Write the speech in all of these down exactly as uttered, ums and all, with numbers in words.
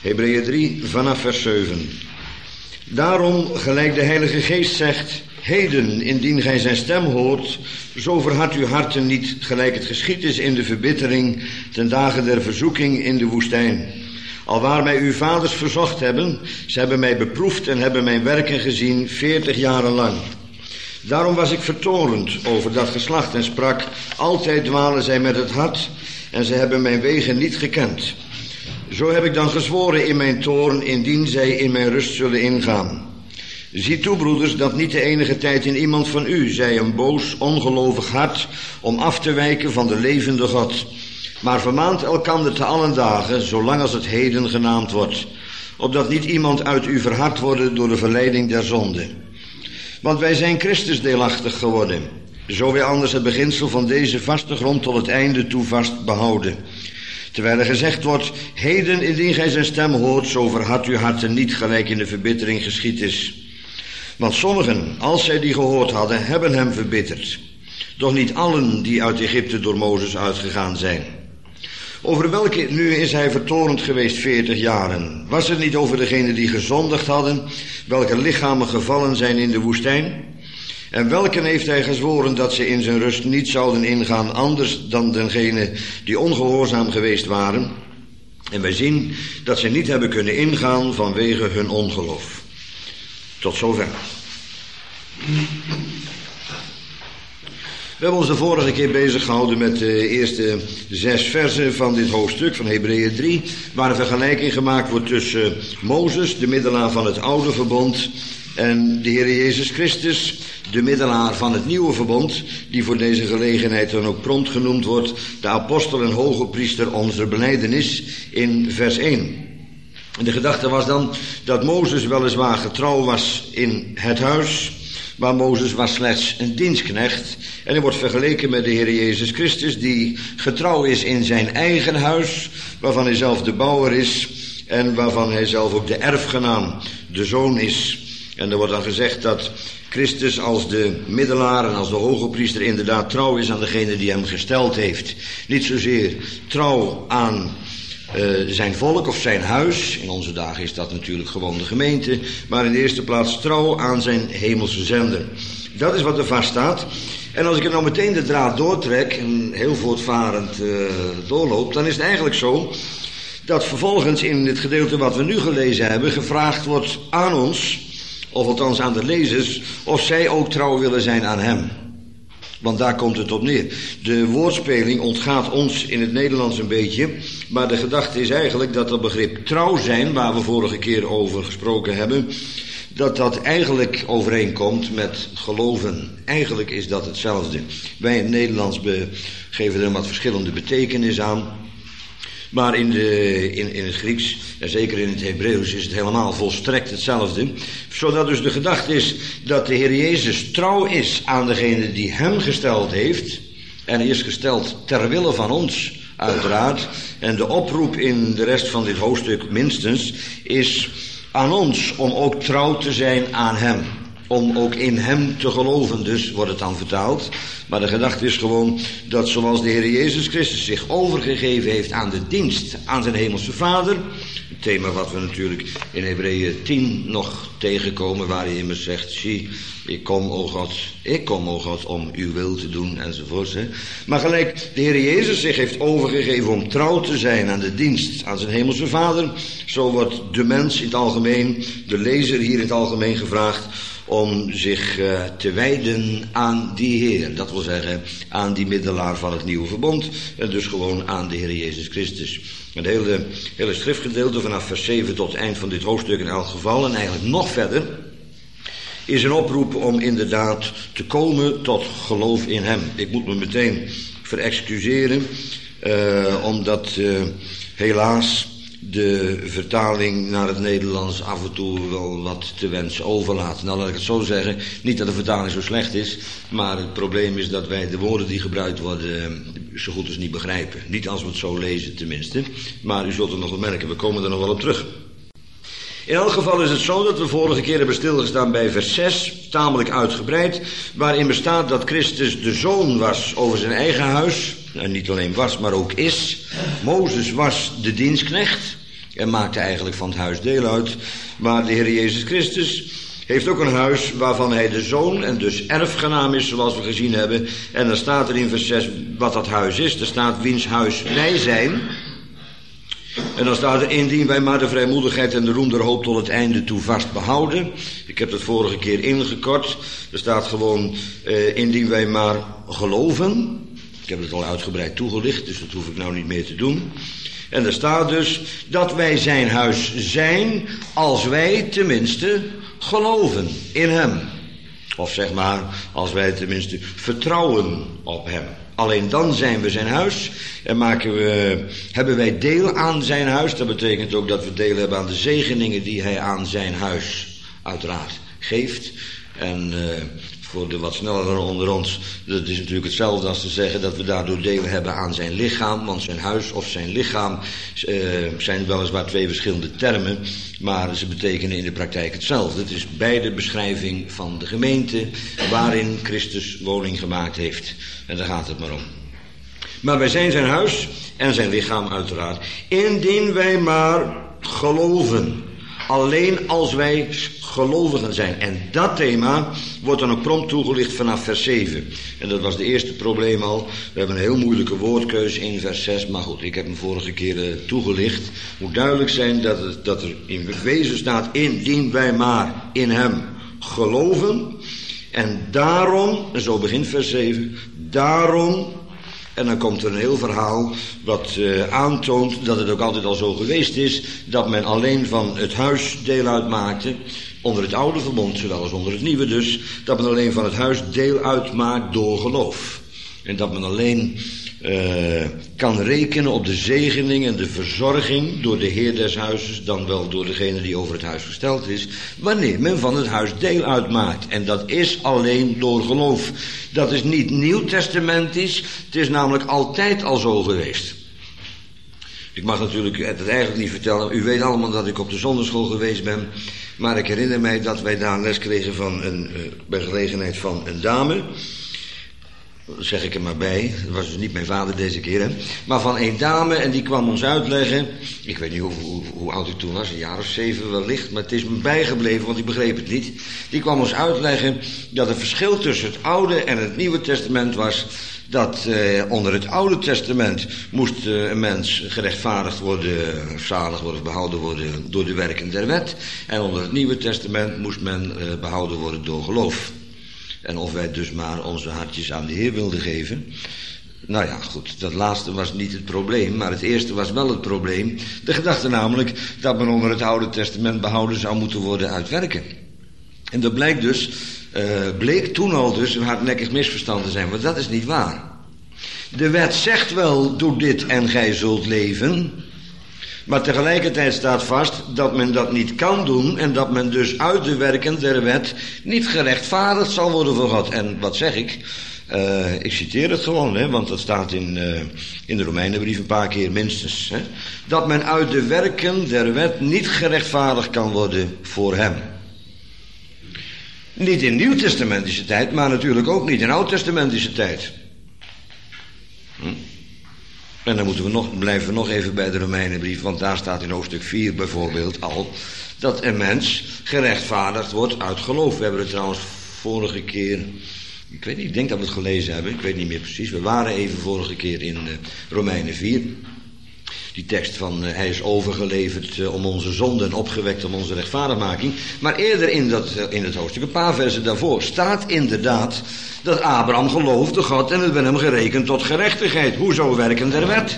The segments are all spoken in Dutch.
Hebreeën drie, vanaf vers zeven. Daarom, gelijk de Heilige Geest zegt, heden, indien gij zijn stem hoort, zo verhard uw harten niet, gelijk het geschied is in de verbittering, ten dagen der verzoeking in de woestijn. Alwaar mij uw vaders verzocht hebben, ze hebben mij beproefd en hebben mijn werken gezien, veertig jaren lang. Daarom was ik vertorend over dat geslacht en sprak, altijd dwalen zij met het hart, en ze hebben mijn wegen niet gekend. Zo heb ik dan gezworen in mijn toorn, indien zij in mijn rust zullen ingaan. Zie toe, broeders, dat niet de enige tijd in iemand van u zij een boos, ongelovig hart, om af te wijken van de levende God. Maar vermaant elkander te allen dagen, zolang als het heden genaamd wordt, opdat niet iemand uit u verhard worden door de verleiding der zonde. Want wij zijn Christus deelachtig geworden, zo wij anders het beginsel van deze vaste grond tot het einde toe vast behouden. Terwijl er gezegd wordt, heden indien gij zijn stem hoort, zo verhard uw harten niet, gelijk in de verbittering geschied is. Want sommigen, als zij die gehoord hadden, hebben hem verbitterd. Doch niet allen die uit Egypte door Mozes uitgegaan zijn. Over welke nu is hij vertorend geweest veertig jaren? Was het niet over degenen die gezondigd hadden, welke lichamen gevallen zijn in de woestijn? En welken heeft hij gezworen dat ze in zijn rust niet zouden ingaan, anders dan dengenen die ongehoorzaam geweest waren? En wij zien dat ze niet hebben kunnen ingaan vanwege hun ongeloof. Tot zover. We hebben ons de vorige keer bezig gehouden met de eerste zes versen van dit hoofdstuk van Hebreeën drie, waar een vergelijking gemaakt wordt tussen Mozes, de middelaar van het oude verbond, en de Heer Jezus Christus, de middelaar van het nieuwe verbond, die voor deze gelegenheid dan ook prompt genoemd wordt, de apostel en hoge priester onze belijdenis in vers één. En de gedachte was dan dat Mozes weliswaar getrouw was in het huis, maar Mozes was slechts een dienstknecht. En hij wordt vergeleken met de Heer Jezus Christus, die getrouw is in zijn eigen huis, waarvan hij zelf de bouwer is en waarvan hij zelf ook de erfgenaam, de zoon is. En er wordt dan gezegd dat Christus als de middelaar en als de hoge priester inderdaad trouw is aan degene die hem gesteld heeft. Niet zozeer trouw aan uh, zijn volk of zijn huis, in onze dagen is dat natuurlijk gewoon de gemeente, maar in de eerste plaats trouw aan zijn hemelse zender. Dat is wat er vaststaat. En als ik er nou meteen de draad doortrek en heel voortvarend uh, doorloop, dan is het eigenlijk zo dat vervolgens in het gedeelte wat we nu gelezen hebben gevraagd wordt aan ons, of althans aan de lezers, of zij ook trouw willen zijn aan hem. Want daar komt het op neer. De woordspeling ontgaat ons in het Nederlands een beetje, maar de gedachte is eigenlijk dat dat begrip trouw zijn, waar we vorige keer over gesproken hebben, dat dat eigenlijk overeenkomt met geloven. Eigenlijk is dat hetzelfde. Wij in het Nederlands be- geven er een wat verschillende betekenis aan. Maar in, de, in, in het Grieks, en zeker in het Hebreeuws, is het helemaal volstrekt hetzelfde. Zodat dus de gedachte is dat de Heer Jezus trouw is aan degene die hem gesteld heeft. En hij is gesteld ter wille van ons, uiteraard. En de oproep in de rest van dit hoofdstuk minstens is aan ons om ook trouw te zijn aan hem. Om ook in hem te geloven, dus wordt het dan vertaald. Maar de gedachte is gewoon dat zoals de Heer Jezus Christus zich overgegeven heeft aan de dienst aan zijn hemelse Vader. Het thema wat we natuurlijk in Hebreeën tien nog tegenkomen, waar hij immers zegt, zie, ik kom, o God, ik kom, o God, om uw wil te doen, enzovoorts. Hè. Maar gelijk de Heer Jezus zich heeft overgegeven om trouw te zijn aan de dienst aan zijn hemelse Vader, zo wordt de mens in het algemeen, de lezer hier in het algemeen gevraagd om zich uh, te wijden aan die Heer. Dat wil zeggen, aan die middelaar van het nieuwe verbond. En dus gewoon aan de Heer Jezus Christus. Het hele, hele schriftgedeelte vanaf vers zeven tot het eind van dit hoofdstuk in elk geval, en eigenlijk nog verder, is een oproep om inderdaad te komen tot geloof in hem. Ik moet me meteen verexcuseren, uh, omdat uh, helaas de vertaling naar het Nederlands af en toe wel wat te wensen overlaat. Nou, laat ik het zo zeggen, niet dat de vertaling zo slecht is, maar het probleem is dat wij de woorden die gebruikt worden zo goed als niet begrijpen. Niet als we het zo lezen tenminste, maar u zult het nog wel merken, we komen er nog wel op terug. In elk geval is het zo dat we vorige keer hebben stilgestaan bij vers zes, tamelijk uitgebreid, waarin bestaat dat Christus de zoon was over zijn eigen huis. En niet alleen was, maar ook is. Mozes was de dienstknecht. en maakte eigenlijk van het huis deel uit. Maar de Heer Jezus Christus heeft ook een huis waarvan hij de zoon en dus erfgenaam is, zoals we gezien hebben. En dan staat er in vers zes wat dat huis is. Er staat wiens huis wij zijn. En dan staat er, indien wij maar de vrijmoedigheid en de roem der hoop tot het einde toe vast behouden. Ik heb het vorige keer ingekort. Er staat gewoon, eh, indien wij maar geloven. Ik heb het al uitgebreid toegelicht, dus dat hoef ik nou niet meer te doen. En er staat dus dat wij zijn huis zijn als wij tenminste geloven in hem. Of zeg maar, als wij tenminste vertrouwen op hem. Alleen dan zijn we zijn huis en maken we, hebben wij deel aan zijn huis. Dat betekent ook dat we deel hebben aan de zegeningen die hij aan zijn huis uiteraard geeft. En uh, voor de wat snelleren onder ons, dat is natuurlijk hetzelfde als te zeggen dat we daardoor deel hebben aan zijn lichaam. Want zijn huis of zijn lichaam uh, zijn weliswaar twee verschillende termen, maar ze betekenen in de praktijk hetzelfde. Het is beide beschrijving van de gemeente waarin Christus woning gemaakt heeft. En daar gaat het maar om. Maar wij zijn zijn huis en zijn lichaam uiteraard. Indien wij maar geloven. Alleen als wij gelovigen zijn. En dat thema wordt dan ook prompt toegelicht vanaf vers zeven. En dat was de eerste probleem al. We hebben een heel moeilijke woordkeus in vers zes. Maar goed, ik heb hem vorige keer uh, toegelicht. Het moet duidelijk zijn dat, het, dat er in wezen staat, indien wij maar in hem geloven. En daarom, en zo begint vers zeven, daarom, en dan komt er een heel verhaal wat uh, aantoont dat het ook altijd al zo geweest is, dat men alleen van het huis deel uitmaakte, onder het oude verbond, zowel als onder het nieuwe dus, dat men alleen van het huis deel uitmaakt door geloof. En dat men alleen uh, kan rekenen op de zegening en de verzorging door de heer des huizes, dan wel door degene die over het huis gesteld is, wanneer men van het huis deel uitmaakt. En dat is alleen door geloof. Dat is niet nieuwtestamentisch, het is namelijk altijd al zo geweest. Ik mag natuurlijk het eigenlijk niet vertellen, u weet allemaal dat ik op de zondagschool geweest ben, maar ik herinner mij dat wij daar les kregen van een, uh, bij gelegenheid van een dame. Dat zeg ik er maar bij, dat was dus niet mijn vader deze keer, hè? Maar van een dame, en die kwam ons uitleggen, ik weet niet hoe, hoe, hoe oud ik toen was, een jaar of zeven wellicht, maar het is me bijgebleven, want ik begreep het niet. Die kwam ons uitleggen dat het verschil tussen het Oude en het Nieuwe Testament was, dat eh, onder het Oude Testament moest eh, een mens gerechtvaardigd worden, zalig worden, behouden worden door de werken der wet, en onder het Nieuwe Testament moest men eh, behouden worden door geloof. En of wij dus maar onze hartjes aan de Heer wilden geven. Nou ja, goed, dat laatste was niet het probleem, maar het eerste was wel het probleem. De gedachte namelijk dat men onder het Oude Testament behouden zou moeten worden uit werken. En dat blijkt dus, uh, bleek toen al dus een hardnekkig misverstand te zijn, want dat is niet waar. De wet zegt wel, doe dit en gij zult leven. Maar tegelijkertijd staat vast dat men dat niet kan doen en dat men dus uit de werken der wet niet gerechtvaardigd zal worden voor God. En wat zeg ik? Uh, ik citeer het gewoon, hè, want dat staat in, uh, in de Romeinenbrief een paar keer minstens. Hè, dat men uit de werken der wet niet gerechtvaardigd kan worden voor hem. Niet in nieuwtestamentische tijd, maar natuurlijk ook niet in oud-testamentische tijd. Hm? En dan moeten we nog, blijven we nog even bij de Romeinenbrief, want daar staat in hoofdstuk vier bijvoorbeeld al dat een mens gerechtvaardigd wordt uit geloof. We hebben het trouwens vorige keer, ik weet niet, ik denk dat we het gelezen hebben, ik weet niet meer precies. We waren even vorige keer in uh, Romeinen vier. Die tekst van uh, hij is overgeleverd uh, om onze zonden en opgewekt om onze rechtvaardigmaking. Maar eerder in, dat, uh, in het hoofdstuk, een paar versen daarvoor, staat inderdaad dat Abraham geloofde God en het werd hem gerekend tot gerechtigheid. Hoezo werken der wet?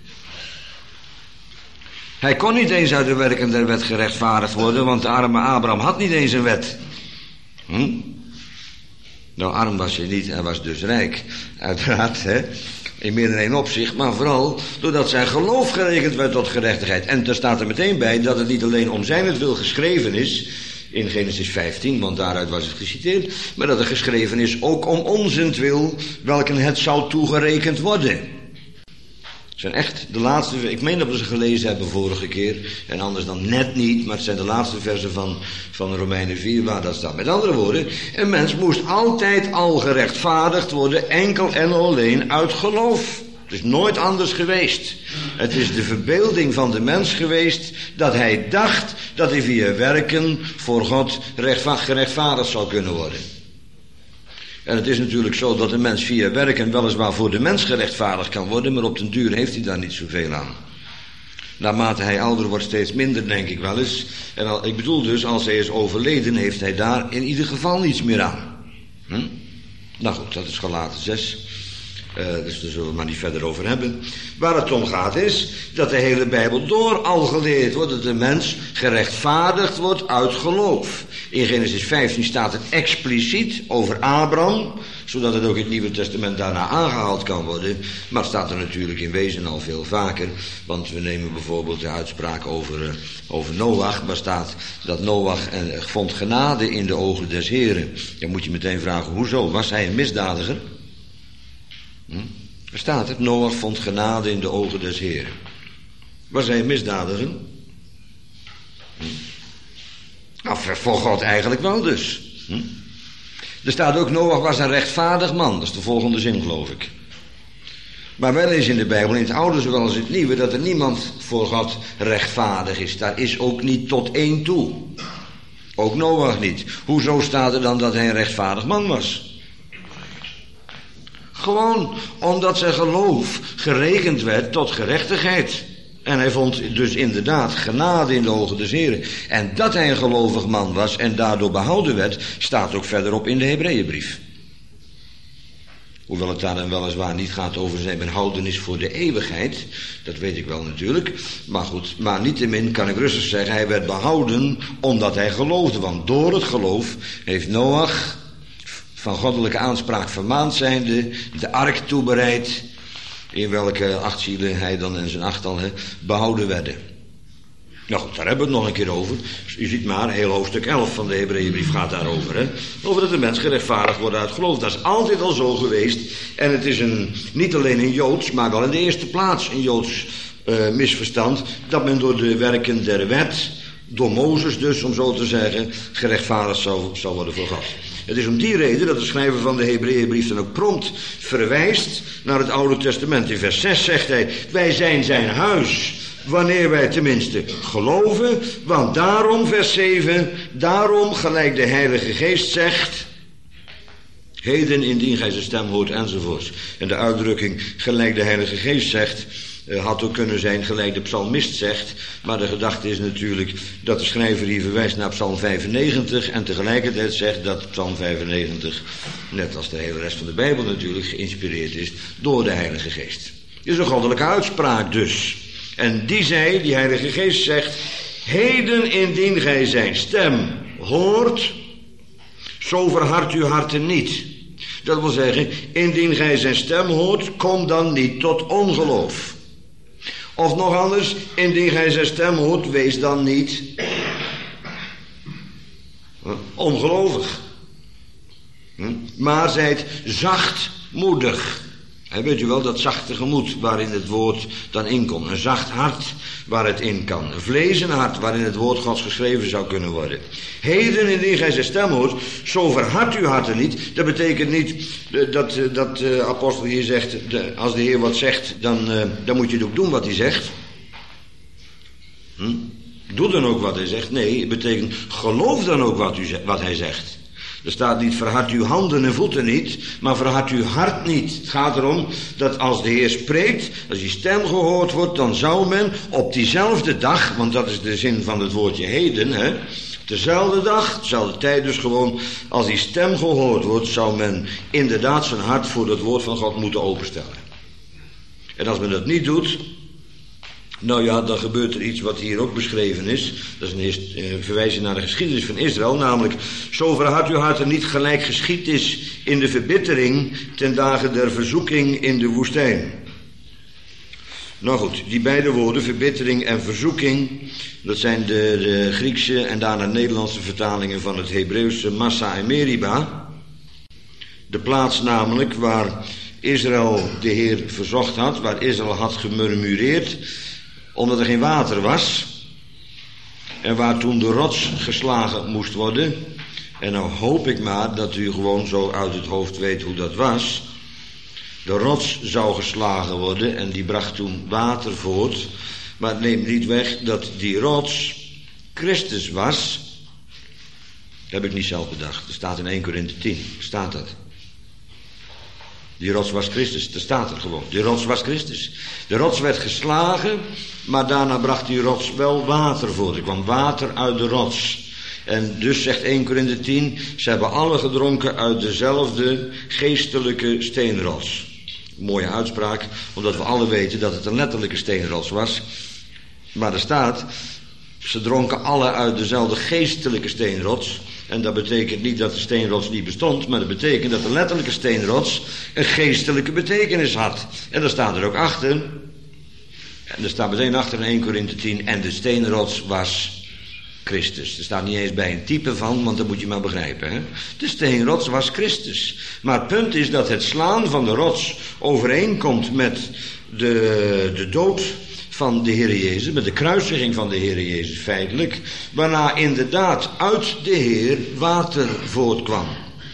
Hij kon niet eens uit de werken der wet gerechtvaardigd worden, want de arme Abraham had niet eens een wet. Hm? Nou, arm was hij niet, hij was dus rijk. Uiteraard, hè. In meer dan één opzicht, maar vooral doordat zijn geloof gerekend werd tot gerechtigheid. En er staat er meteen bij dat het niet alleen om zijnentwil geschreven is, in Genesis vijftien, want daaruit was het geciteerd, maar dat er geschreven is ook om onzentwil, welken het zou toegerekend worden. Het zijn echt de laatste, ik meen dat we ze gelezen hebben vorige keer, en anders dan net niet, maar het zijn de laatste versen van, van Romeinen vier waar dat staat. Met andere woorden, een mens moest altijd al gerechtvaardigd worden, enkel en alleen uit geloof. Het is nooit anders geweest. Het is de verbeelding van de mens geweest dat hij dacht dat hij via werken voor God gerechtvaardigd zou kunnen worden. En het is natuurlijk zo dat een mens via werken weliswaar voor de mens gerechtvaardigd kan worden, maar op den duur heeft hij daar niet zoveel aan. Naarmate hij ouder wordt steeds minder, denk ik wel eens. En al, ik bedoel dus, als hij is overleden, heeft hij daar in ieder geval niets meer aan. Hm? Nou goed, dat is Galaten zes. Uh, dus daar zullen we maar niet verder over hebben. Waar het om gaat is dat de hele Bijbel door al geleerd wordt dat de mens gerechtvaardigd wordt uit geloof. In Genesis vijftien staat het expliciet over Abraham, zodat het ook in het Nieuwe Testament daarna aangehaald kan worden. Maar het staat er natuurlijk in wezen al veel vaker. Want we nemen bijvoorbeeld de uitspraak over, uh, over Noach, waar staat dat Noach uh, vond genade in de ogen des Heren. Dan moet je meteen vragen, hoezo? Was hij een misdadiger? Hm? Er staat het, Noach vond genade in de ogen des Heren. Was hij een misdadiger? Hm? Nou, voor God eigenlijk wel dus. Hm? Er staat ook, Noach was een rechtvaardig man. Dat is de volgende zin, geloof ik. Maar wel eens in de Bijbel, in het Oude zowel als in het Nieuwe, dat er niemand voor God rechtvaardig is. Daar is ook niet tot één toe. Ook Noach niet. Hoezo staat er dan dat hij een rechtvaardig man was? Gewoon omdat zijn geloof gerekend werd tot gerechtigheid. En hij vond dus inderdaad genade in de ogen des Heren. En dat hij een gelovig man was en daardoor behouden werd, staat ook verderop in de Hebreeënbrief. Hoewel het daar dan weliswaar niet gaat over zijn behoudenis voor de eeuwigheid. Dat weet ik wel natuurlijk. Maar goed, maar niettemin kan ik rustig zeggen, hij werd behouden omdat hij geloofde. Want door het geloof heeft Noach, van goddelijke aanspraak vermaand zijnde, de ark toebereid, in welke acht zielen hij dan en zijn achttal he, behouden werden. Nou goed, daar hebben we het nog een keer over. U ziet maar, heel hoofdstuk elf van de Hebreeënbrief gaat daarover. Hè? Over dat de mens gerechtvaardigd wordt uit geloof. Dat is altijd al zo geweest. En het is een, niet alleen een Joods, maar wel in de eerste plaats een Joods uh, misverstand, dat men door de werken der wet, door Mozes dus, om zo te zeggen, gerechtvaardigd zou, zou worden voor God. Het is om die reden dat de schrijver van de Hebreeënbrief dan ook prompt verwijst naar het Oude Testament. In vers zes zegt hij, wij zijn zijn huis, wanneer wij tenminste geloven, want daarom, vers zeven, daarom, gelijk de Heilige Geest zegt, heden indien gij zijn stem hoort, enzovoorts. En de uitdrukking, gelijk de Heilige Geest zegt, had ook kunnen zijn gelijk de psalmist zegt, maar de gedachte is natuurlijk dat de schrijver hier verwijst naar psalm vijfennegentig en tegelijkertijd zegt dat psalm vijfennegentig, net als de hele rest van de Bijbel natuurlijk, geïnspireerd is door de Heilige Geest. Het is een goddelijke uitspraak dus. En die zei, die Heilige Geest zegt, heden indien gij zijn stem hoort, zo verhard uw harten niet. Dat wil zeggen, indien gij zijn stem hoort, kom dan niet tot ongeloof. Of nog anders, indien gij zijn stem hoort, wees dan niet ongelovig. Maar zijt zachtmoedig. He, weet u wel, dat zachte gemoed waarin het woord dan inkomt. Een zacht hart waar het in kan. Een vlezen hart waarin het woord Gods geschreven zou kunnen worden. Heden indien gij zijn stem hoort, zo verhard uw harten niet. Dat betekent niet dat, dat de apostel hier zegt, de, als de Heer wat zegt, dan, uh, dan moet je het ook doen wat hij zegt. Hm? Doe dan ook wat hij zegt. Nee, het betekent geloof dan ook wat, u, wat hij zegt. Er staat niet verhard uw handen en voeten niet, maar verhard uw hart niet. Het gaat erom dat als de Heer spreekt, als die stem gehoord wordt, dan zou men op diezelfde dag, want dat is de zin van het woordje heden, hè, dezelfde dag, dezelfde tijd dus gewoon, als die stem gehoord wordt, zou men inderdaad zijn hart voor het woord van God moeten openstellen. En als men dat niet doet, nou ja, dan gebeurt er iets wat hier ook beschreven is. Dat is een uh, verwijzing naar de geschiedenis van Israël. Namelijk, zo verhard uw hart er niet gelijk geschied is in de verbittering ten dagen der verzoeking in de woestijn. Nou goed, die beide woorden, verbittering en verzoeking, dat zijn de, de Griekse en daarna Nederlandse vertalingen van het Hebreeuwse Massa en Meriba. De plaats namelijk waar Israël de Heer verzocht had, waar Israël had gemurmureerd, omdat er geen water was. En waar toen de rots geslagen moest worden. En nou hoop ik maar dat u gewoon zo uit het hoofd weet hoe dat was. De rots zou geslagen worden en die bracht toen water voort. Maar het neemt niet weg dat die rots Christus was. Dat heb ik niet zelf bedacht. Er staat in Eerste Korinthe tien. Staat dat. Die rots was Christus. Dat staat er gewoon. Die rots was Christus. De rots werd geslagen, maar daarna bracht die rots wel water voort. Er kwam water uit de rots. En dus zegt Eerste Korinthe tien, ze hebben alle gedronken uit dezelfde geestelijke steenrots. Mooie uitspraak, omdat we alle weten dat het een letterlijke steenrots was. Maar er staat, ze dronken alle uit dezelfde geestelijke steenrots. En dat betekent niet dat de steenrots niet bestond, maar dat betekent dat de letterlijke steenrots een geestelijke betekenis had. En daar staat er ook achter, en er staat meteen achter in Eerste Korinthe tien, en de steenrots was Christus. Er staat niet eens bij een type van, want dat moet je maar begrijpen. Hè? De steenrots was Christus. Maar het punt is dat het slaan van de rots overeenkomt met de, de dood van de Heer Jezus, met de kruisiging van de Heer Jezus feitelijk, waarna inderdaad uit de Heer water voortkwam.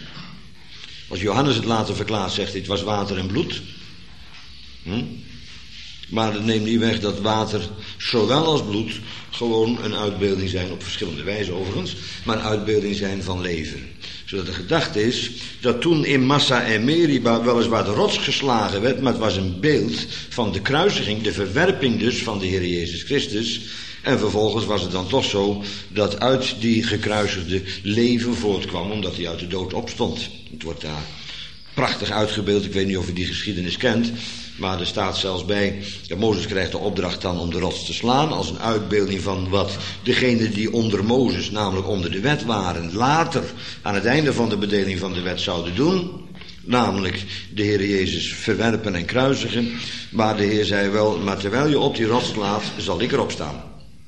Als Johannes het later verklaart, zegt hij, het was water en bloed. Hm? Maar dat neemt niet weg dat water, zowel als bloed, gewoon een uitbeelding zijn, op verschillende wijzen overigens, maar een uitbeelding zijn van leven. Zodat de gedachte is dat toen in Massa en Meriba weliswaar de rots geslagen werd, maar het was een beeld van de kruisiging, de verwerping dus van de Heer Jezus Christus. En vervolgens was het dan toch zo dat uit die gekruisigde leven voortkwam, omdat hij uit de dood opstond. Het wordt daar prachtig uitgebeeld, ik weet niet of u die geschiedenis kent. Maar er staat zelfs bij, dat Mozes krijgt de opdracht dan om de rots te slaan, als een uitbeelding van wat degenen die onder Mozes, namelijk onder de wet waren, later aan het einde van de bedeling van de wet zouden doen. Namelijk de Heer Jezus verwerpen en kruisigen. Maar de Heer zei wel, maar terwijl je op die rots slaat, zal ik erop staan.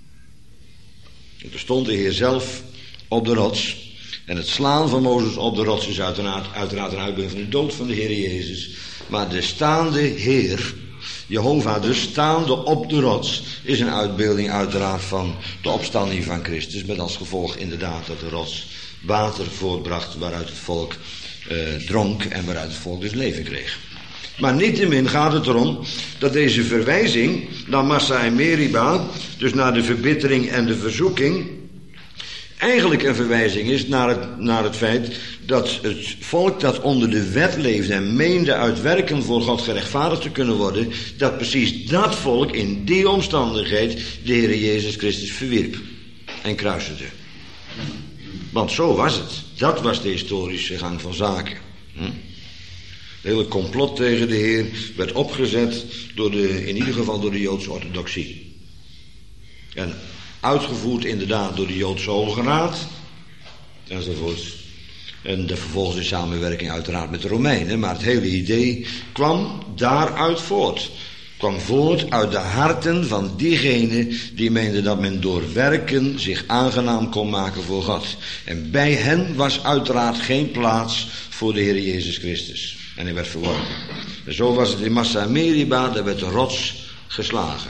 En toen stond de Heer zelf op de rots. En het slaan van Mozes op de rots is uiteraard, uiteraard een uitbeelding van de dood van de Heer Jezus. Maar de staande Heer, Jehovah dus, staande op de rots, is een uitbeelding uiteraard van de opstanding van Christus. Met als gevolg inderdaad dat de rots water voortbracht waaruit het volk eh, dronk en waaruit het volk dus leven kreeg. Maar niettemin gaat het erom dat deze verwijzing naar Massa en Meriba, dus naar de verbittering en de verzoeking, eigenlijk een verwijzing is naar het, naar het feit dat het volk dat onder de wet leefde en meende uit werken voor God gerechtvaardigd te kunnen worden, dat precies dat volk in die omstandigheid de Heer Jezus Christus verwierp en kruisigde. Want zo was het. Dat was de historische gang van zaken. Hm? Het hele complot tegen de Heer werd opgezet door de, in ieder geval door de Joodse orthodoxie. En uitgevoerd inderdaad door de Joodse Hoge Raad, enzovoorts. En de vervolgens in samenwerking uiteraard met de Romeinen. Maar het hele idee kwam daaruit voort. Kwam voort uit de harten van diegenen die meenden dat men door werken zich aangenaam kon maken voor God. En bij hen was uiteraard geen plaats voor de Heer Jezus Christus. En hij werd verworpen. En zo was het in Massa en Meriba, daar werd de rots geslagen.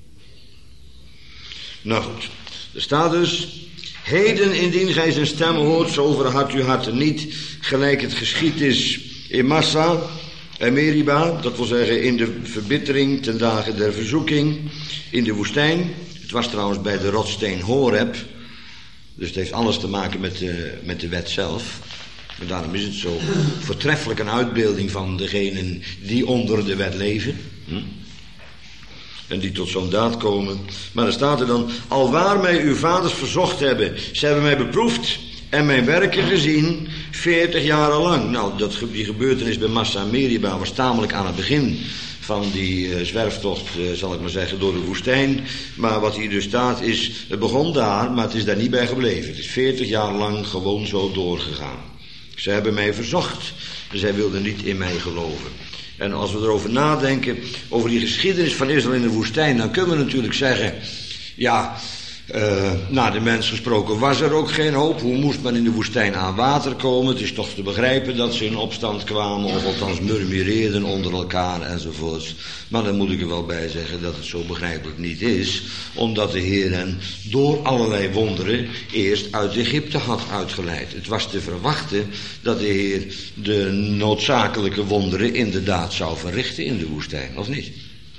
Nou goed, er staat dus, heden indien gij zijn stem hoort, zo verhard uw harten niet, gelijk het geschied is in Massa en Meriba, dat wil zeggen in de verbittering ten dagen der verzoeking, in de woestijn. Het was trouwens bij de rotssteen Horeb, dus het heeft alles te maken met de, met de wet zelf. En daarom is het zo voortreffelijk een uitbeelding van degenen die onder de wet leven. Hm? En die tot zo'n daad komen. Maar dan staat er dan, alwaar mij uw vaders verzocht hebben, ze hebben mij beproefd en mijn werken gezien, veertig jaren lang. Nou, dat, die gebeurtenis bij Massa en Meriba was tamelijk aan het begin van die uh, zwerftocht, uh, zal ik maar zeggen, door de woestijn. Maar wat hier dus staat is, het begon daar, maar het is daar niet bij gebleven. Het is veertig jaar lang gewoon zo doorgegaan. Ze hebben mij verzocht, en zij wilden niet in mij geloven. En als we erover nadenken, over die geschiedenis van Israël in de woestijn, dan kunnen we natuurlijk zeggen, ja, Uh, na de mens gesproken was er ook geen hoop. Hoe moest men in de woestijn aan water komen? Het is toch te begrijpen dat ze in opstand kwamen, of althans murmureerden onder elkaar enzovoorts. Maar dan moet ik er wel bij zeggen dat het zo begrijpelijk niet is, omdat de Heer hen door allerlei wonderen eerst uit Egypte had uitgeleid. Het was te verwachten dat de Heer de noodzakelijke wonderen inderdaad zou verrichten in de woestijn, of niet?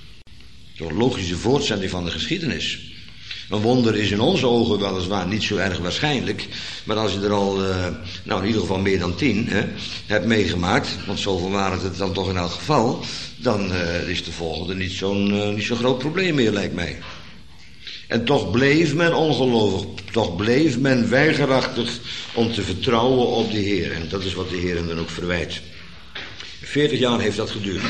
Een logische voortzending van de geschiedenis. Een wonder is in onze ogen weliswaar niet zo erg waarschijnlijk, maar als je er al, uh, nou in ieder geval meer dan tien, hè, hebt meegemaakt, want zoveel waren het dan toch in elk geval, dan uh, is de volgende niet zo'n uh, niet zo'n groot probleem meer, lijkt mij. En toch bleef men ongelovig, toch bleef men weigerachtig om te vertrouwen op de Heer. En dat is wat de Heer hem dan ook verwijt. Veertig jaar heeft dat geduurd.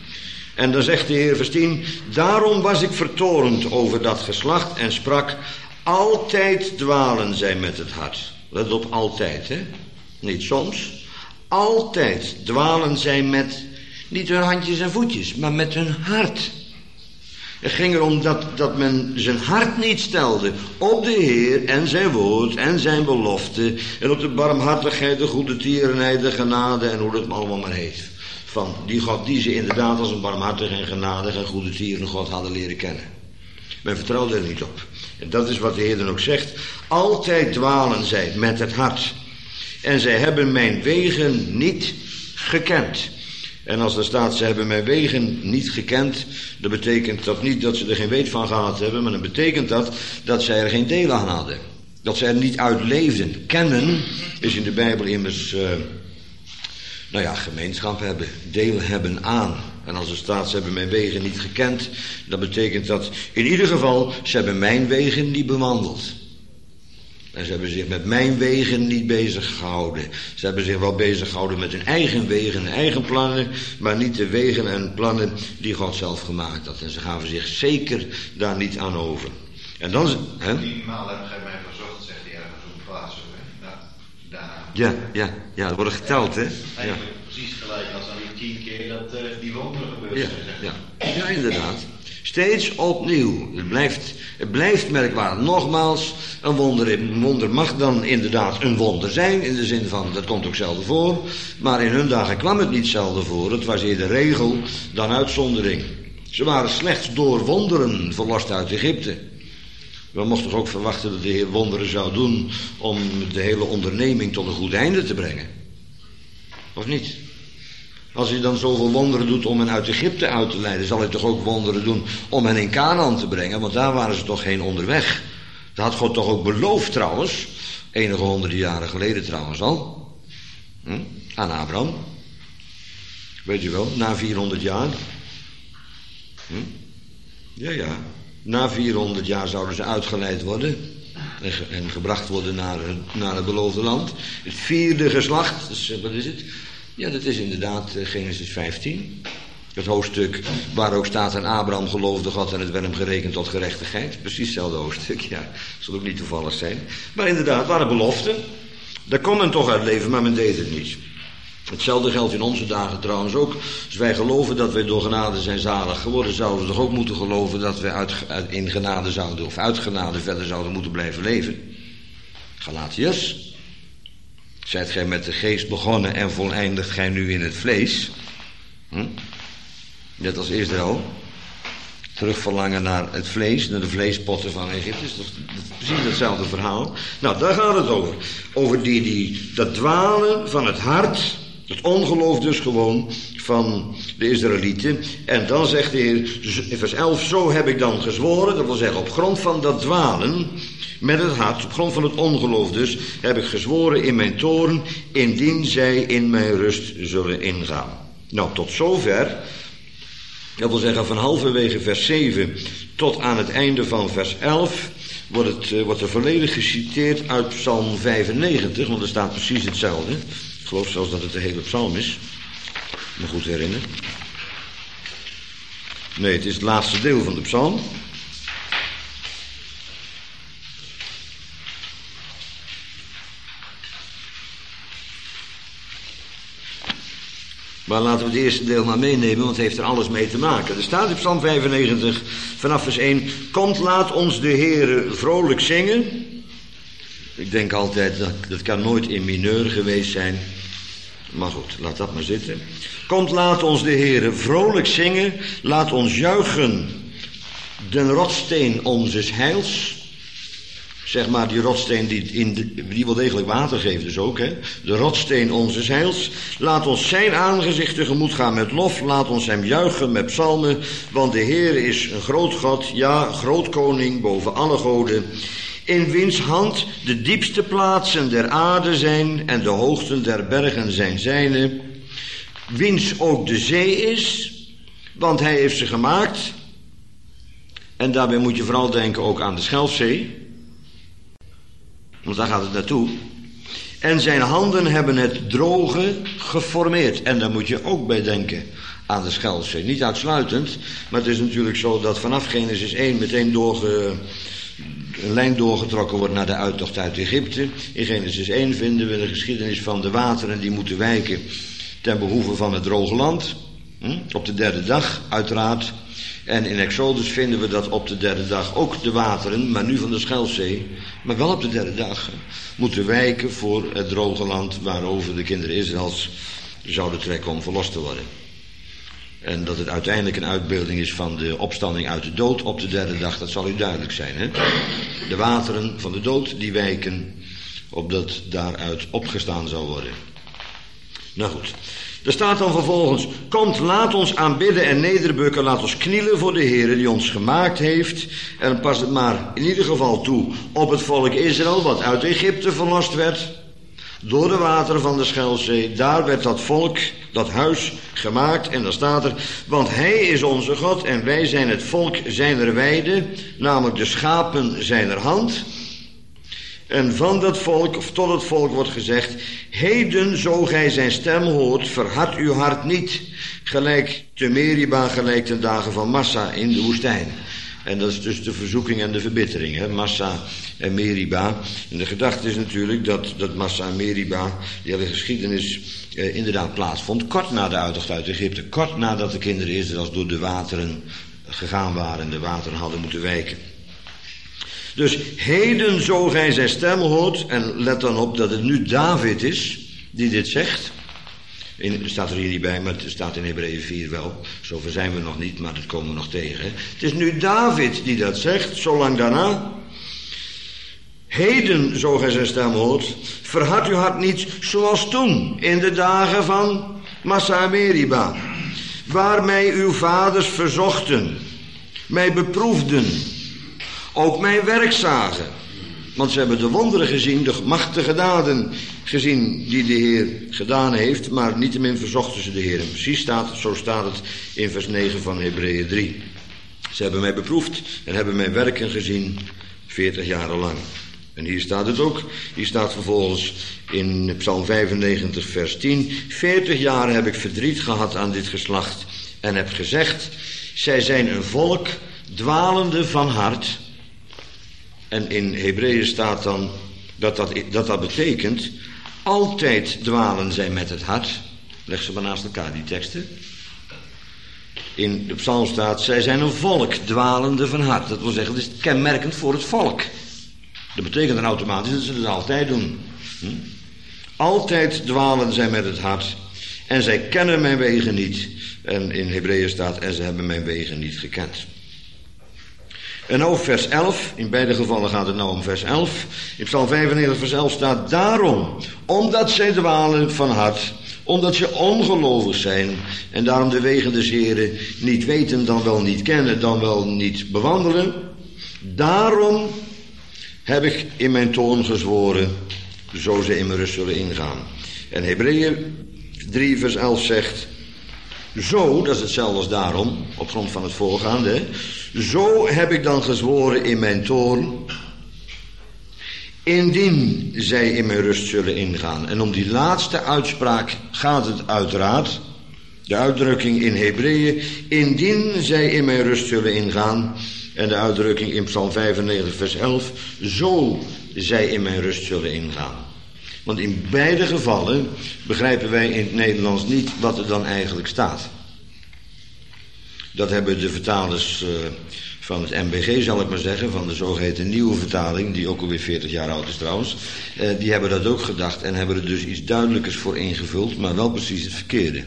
En dan zegt de Heer vers tien, daarom was ik vertorend over dat geslacht en sprak, altijd dwalen zij met het hart. Let op, altijd, hè? Niet soms. Altijd dwalen zij met, niet hun handjes en voetjes, maar met hun hart. Het ging erom dat, dat men zijn hart niet stelde op de Heer en zijn woord en zijn belofte en op de barmhartigheid, de goede tierenheid, de genade en hoe dat allemaal maar heet. Van die God die ze inderdaad als een barmhartig en genadig en goede tieren God hadden leren kennen. Men vertrouwde er niet op. En dat is wat de Heer dan ook zegt. Altijd dwalen zij met het hart. En zij hebben mijn wegen niet gekend. En als er staat, ze hebben mijn wegen niet gekend, dan betekent dat niet dat ze er geen weet van gehad hebben, maar dan betekent dat dat zij er geen deel aan hadden. Dat zij er niet uit leefden. Kennen is in de Bijbel immers, uh, nou ja, gemeenschap hebben, deel hebben aan. En als er staat, ze hebben mijn wegen niet gekend, dan betekent dat in ieder geval, ze hebben mijn wegen niet bewandeld. En ze hebben zich met mijn wegen niet bezig gehouden. Ze hebben zich wel bezig gehouden met hun eigen wegen en eigen plannen, maar niet de wegen en plannen die God zelf gemaakt had. En ze gaven zich zeker daar niet aan over. En dan... Hè? Tienmaal hebben zij mij verzocht, zegt hij ergens op plaats. Nou, daarna. Ja, ja, ja, dat wordt geteld, hè? Eigenlijk ja. Precies gelijk als dan die tien keer dat uh, die wonderen gebeurd ja, zijn. Ja. ja, inderdaad. Steeds opnieuw. Het blijft, het blijft merkwaardig. Nogmaals, een wonder, een wonder mag dan inderdaad een wonder zijn, in de zin van, dat komt ook zelden voor. Maar in hun dagen kwam het niet zelden voor. Het was eerder regel dan uitzondering. Ze waren slechts door wonderen verlost uit Egypte. We mochten toch ook verwachten dat de Heer wonderen zou doen om de hele onderneming tot een goed einde te brengen. Of niet? Als hij dan zoveel wonderen doet om hen uit Egypte uit te leiden, zal hij toch ook wonderen doen om hen in Canaan te brengen, want daar waren ze toch geen onderweg. Dat had God toch ook beloofd trouwens, enige honderden jaren geleden trouwens al, hm? aan Abraham. Weet je wel, na vierhonderd jaar. Hm? Ja, ja. Na vierhonderd jaar zouden ze uitgeleid worden en, ge- en gebracht worden naar, naar het beloofde land. Het vierde geslacht, dus, wat is het? Ja, dat is inderdaad uh, Genesis vijftien. Het hoofdstuk waar ook staat aan Abraham geloofde God en het werd hem gerekend tot gerechtigheid. Precies hetzelfde hoofdstuk, ja. Dat zal ook niet toevallig zijn. Maar inderdaad, waren beloften. Daar kon men toch uit leven, maar men deed het niet. Hetzelfde geldt in onze dagen trouwens ook. Als wij geloven dat wij door genade zijn zalig geworden, zouden we toch ook moeten geloven dat wij uit, uit, in genade zouden, of uit genade verder zouden moeten blijven leven. Galatiërs. Zijt gij met de geest begonnen en voleindigt gij nu in het vlees? Hm? Net als Israël. Terugverlangen naar het vlees, naar de vleespotten van Egypte. Dat is, dat is precies hetzelfde verhaal. Nou, daar gaat het over. Over die, die, dat dwalen van het hart. Het ongeloof dus gewoon van de Israëlieten. En dan zegt de Heer in vers elf, zo heb ik dan gezworen. Dat wil zeggen, op grond van dat dwalen met het hart, op grond van het ongeloof dus, heb ik gezworen in mijn toorn, indien zij in mijn rust zullen ingaan. Nou, tot zover, dat wil zeggen van halverwege vers zeven tot aan het einde van vers elf, wordt, het, uh, wordt er volledig geciteerd uit Psalm vijfennegentig, want er staat precies hetzelfde. Ik geloof zelfs dat het de hele psalm is, me goed herinneren. Nee, het is het laatste deel van de psalm. Maar laten we het eerste deel maar meenemen, want het heeft er alles mee te maken. Er staat in Psalm vijfennegentig, vanaf vers één... Komt, laat ons de Heere vrolijk zingen. Ik denk altijd, dat, dat kan nooit in mineur geweest zijn. Maar goed, laat dat maar zitten. Komt, laat ons de Heere vrolijk zingen. Laat ons juichen, den rotssteen onzes heils. Zeg maar die rotsteen die, in de, die wel degelijk water geeft dus ook, hè. De rotsteen onzes heils. Laat ons zijn aangezicht tegemoet gaan met lof. Laat ons hem juichen met psalmen. Want de Heer is een groot God, ja, groot koning boven alle goden. In wiens hand de diepste plaatsen der aarde zijn en de hoogten der bergen zijn zijne. Wiens ook de zee is, want hij heeft ze gemaakt. En daarbij moet je vooral denken ook aan de Schelfzee. Want daar gaat het naartoe. En zijn handen hebben het droge geformeerd. En daar moet je ook bij denken aan de Schelfzee. Niet uitsluitend, maar het is natuurlijk zo dat vanaf Genesis één meteen doorge, een lijn doorgetrokken wordt naar de uittocht uit Egypte. In Genesis één vinden we de geschiedenis van de wateren die moeten wijken ten behoeve van het droge land. Hm? Op de derde dag, uiteraard. En in Exodus vinden we dat op de derde dag ook de wateren, maar nu van de Schelfzee, maar wel op de derde dag, moeten wijken voor het droge land waarover de kinderen Israëls zouden trekken om verlost te worden. En dat het uiteindelijk een uitbeelding is van de opstanding uit de dood op de derde dag, dat zal u duidelijk zijn, hè? De wateren van de dood die wijken, opdat daaruit opgestaan zal worden. Nou goed. Er staat dan vervolgens, komt, laat ons aanbidden en nederbukken, laat ons knielen voor de Heere die ons gemaakt heeft. En pas het maar in ieder geval toe op het volk Israël, wat uit Egypte verlost werd, door de wateren van de Schelfzee. Daar werd dat volk, dat huis, gemaakt. En dan staat er, want hij is onze God en wij zijn het volk zijner weide, namelijk de schapen zijner hand. En van dat volk, of tot het volk wordt gezegd, heden zo gij zijn stem hoort, verhard uw hart niet, gelijk te Meriba, gelijk ten dagen van Massa in de woestijn. En dat is dus de verzoeking en de verbittering, hè? Massa en Meriba. En de gedachte is natuurlijk dat, dat Massa en Meriba, die hele geschiedenis eh, inderdaad plaatsvond, kort na de uittocht uit Egypte, kort nadat de kinderen Israëls door de wateren gegaan waren en de wateren hadden moeten wijken. Dus heden zo gij zijn stem hoort, en let dan op dat het nu David is die dit zegt. In, staat er hier niet bij, maar het staat in Hebreeën vier wel. Zover zijn we nog niet, maar dat komen we nog tegen. Het is nu David die dat zegt, zolang daarna. Heden zo gij zijn stem hoort, verhard uw hart niet zoals toen, in de dagen van Massa en Meriba, waar mij uw vaders verzochten, mij beproefden, ook mijn werk zagen. Want ze hebben de wonderen gezien, de machtige daden gezien die de Heer gedaan heeft, maar niettemin verzochten ze de Heer. En precies staat, zo staat het in vers negen van Hebreeën drie. Ze hebben mij beproefd en hebben mijn werken gezien veertig jaren lang. En hier staat het ook. Hier staat vervolgens in Psalm vijfennegentig vers tien. Veertig jaar heb ik verdriet gehad aan dit geslacht en heb gezegd, zij zijn een volk dwalende van hart. En in Hebreeën staat dan dat dat, dat dat betekent, altijd dwalen zij met het hart. Leg ze maar naast elkaar, die teksten. In de psalm staat, zij zijn een volk dwalende van hart. Dat wil zeggen, het is kenmerkend voor het volk. Dat betekent dan automatisch dat ze dat altijd doen. Hm? Altijd dwalen zij met het hart. En zij kennen mijn wegen niet. En in Hebreeën staat, en ze hebben mijn wegen niet gekend. En nou vers elf, in beide gevallen gaat het nou om vers elf. In Psalm vijfennegentig vers elf staat, daarom, omdat zij dwalen van hart, omdat ze ongelovig zijn en daarom de wegen des Heren niet weten, dan wel niet kennen, dan wel niet bewandelen. Daarom heb ik in mijn toorn gezworen, zo ze in mijn rust zullen ingaan. En Hebreeën drie vers elf zegt, zo, dat is hetzelfde als daarom, op grond van het voorgaande, zo heb ik dan gezworen in mijn toorn, indien zij in mijn rust zullen ingaan. En om die laatste uitspraak gaat het uiteraard, de uitdrukking in Hebreeën, indien zij in mijn rust zullen ingaan, en de uitdrukking in Psalm vijfennegentig vers elf, zo zij in mijn rust zullen ingaan. Want in beide gevallen begrijpen wij in het Nederlands niet wat er dan eigenlijk staat. Dat hebben de vertalers uh, van het M B G, zal ik maar zeggen, van de zogeheten nieuwe vertaling, die ook alweer veertig jaar oud is trouwens, uh, die hebben dat ook gedacht en hebben er dus iets duidelijkers voor ingevuld, maar wel precies het verkeerde.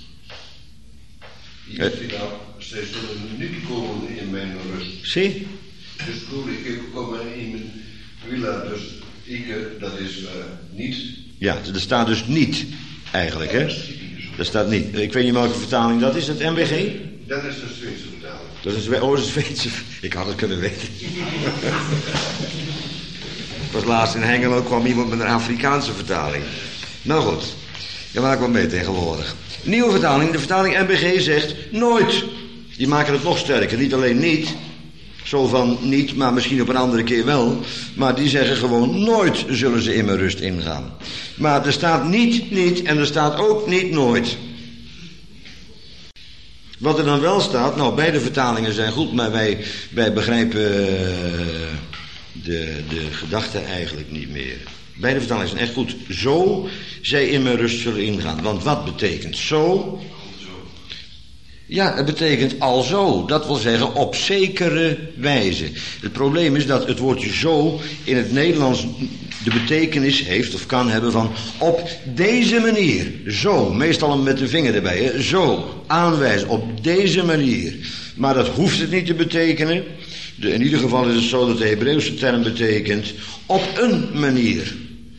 Hier staat, zij zullen niet komen in mijn rust. Zie? Dus toen ik kom in mijn villa, dus ik, dat is uh, niet. Ja, er staat dus niet, eigenlijk, hè? Er staat niet. Ik weet niet welke vertaling dat is, het M B G? Dat is de Zweedse vertaling. Dat is een oh, Zweedse. Ik had het kunnen weten. Was laatst in Hengelo kwam iemand met een Afrikaanse vertaling. Nou goed, je maakt wel mee tegenwoordig. Nieuwe vertaling, de vertaling M B G zegt nooit. Die maken het nog sterker. Niet alleen niet, zo van niet, maar misschien op een andere keer wel. Maar die zeggen gewoon nooit zullen ze in mijn rust ingaan. Maar er staat niet, niet en er staat ook niet nooit. Wat er dan wel staat, nou beide vertalingen zijn goed, maar wij, wij begrijpen de, de gedachte eigenlijk niet meer. Beide vertalingen zijn echt goed. Zo zij in mijn rust zullen ingaan. Want wat betekent zo? Ja, het betekent alzo. Dat wil zeggen op zekere wijze. Het probleem is dat het woordje zo in het Nederlands de betekenis heeft of kan hebben van op deze manier. Zo, meestal met de vinger erbij. Hè? Zo, aanwijzen, op deze manier. Maar dat hoeft het niet te betekenen. De, in ieder geval is het zo dat de Hebreeuwse term betekent op een manier.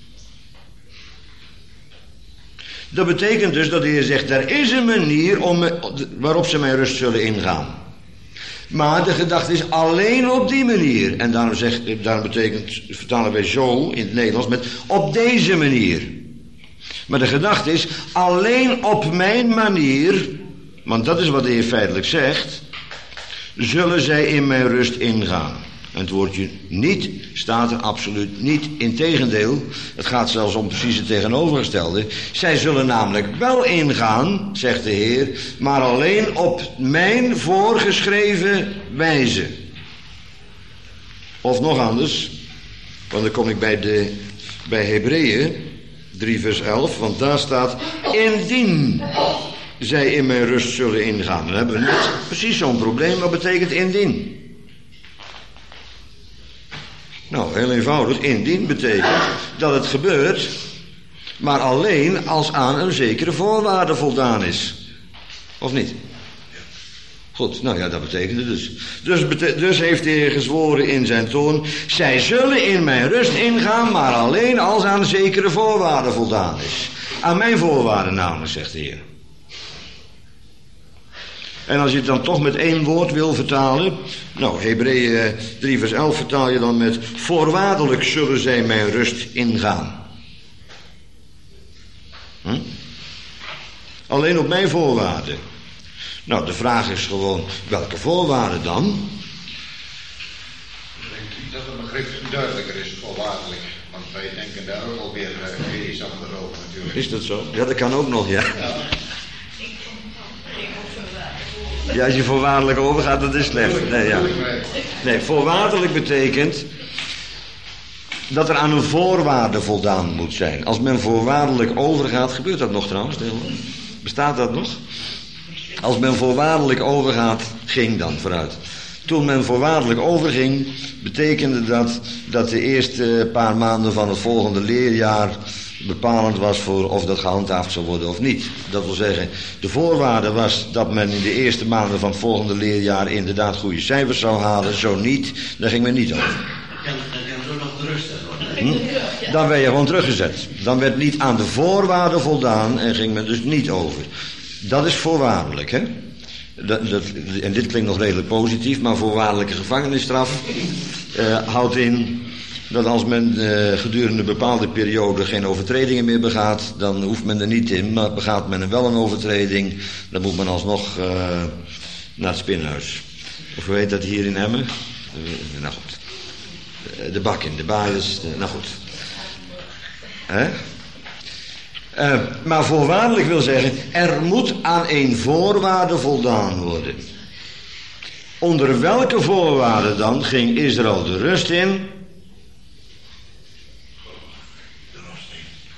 Dat betekent dus dat de Heer zegt, er is een manier om, waarop ze mijn rust zullen ingaan. Maar de gedachte is alleen op die manier. En daarom, zegt, daarom betekent, vertalen wij zo in het Nederlands met op deze manier. Maar de gedachte is alleen op mijn manier, want dat is wat de Heer feitelijk zegt, zullen zij in mijn rust ingaan. En het woordje niet staat er absoluut niet. Integendeel, het gaat zelfs om precies het tegenovergestelde. Zij zullen namelijk wel ingaan, zegt de Heer, maar alleen op mijn voorgeschreven wijze. Of nog anders, want dan kom ik bij, de, bij Hebreeën drie vers elf, want daar staat indien zij in mijn rust zullen ingaan. Dan hebben we net precies zo'n probleem. Wat betekent indien? Nou, heel eenvoudig. Indien betekent dat het gebeurt, maar alleen als aan een zekere voorwaarde voldaan is. Of niet? Goed, nou ja, dat betekent het dus. Dus, bete- dus heeft de Heer gezworen in zijn toon, zij zullen in mijn rust ingaan, maar alleen als aan een zekere voorwaarde voldaan is. Aan mijn voorwaarden namelijk, zegt de Heer. En als je het dan toch met één woord wil vertalen, nou, Hebreeën drie vers elf vertaal je dan met voorwaardelijk zullen zij mijn rust ingaan. Hm? Alleen op mijn voorwaarden. Nou, de vraag is gewoon, welke voorwaarden dan? Ik denk dat het begrip duidelijker is, voorwaardelijk. Want wij denken daar ook alweer uh, iets anders over natuurlijk. Is dat zo? Ja, dat kan ook nog, ja. Ja. Ja, als je voorwaardelijk overgaat, dat is slecht. Nee, ja. Nee, voorwaardelijk betekent dat er aan een voorwaarde voldaan moet zijn. Als men voorwaardelijk overgaat, gebeurt dat nog trouwens? Bestaat dat nog? Als men voorwaardelijk overgaat, ging dan vooruit. Toen men voorwaardelijk overging, betekende dat dat de eerste paar maanden van het volgende leerjaar bepalend was voor of dat gehandhaafd zou worden of niet. Dat wil zeggen, de voorwaarde was dat men in de eerste maanden van het volgende leerjaar inderdaad goede cijfers zou halen. Zo niet, daar ging men niet over. En, en, en zo nog de rust hebben. Hm? Dan werd je gewoon teruggezet. Dan werd niet aan de voorwaarden voldaan en ging men dus niet over. Dat is voorwaardelijk, hè? Dat, dat, en dit klinkt nog redelijk positief, maar voorwaardelijke gevangenisstraf uh, houdt in dat als men uh, gedurende een bepaalde periode geen overtredingen meer begaat, dan hoeft men er niet in. Maar begaat men wel een overtreding, dan moet men alsnog uh, naar het spinhuis. Of hoe heet dat hier in Emmen? Uh, nou goed. Uh, de bak in, de baaiers, uh, nou goed. Hè? Uh, maar voorwaardelijk wil zeggen, er moet aan een voorwaarde voldaan worden. Onder welke voorwaarden dan ging Israël de rust in?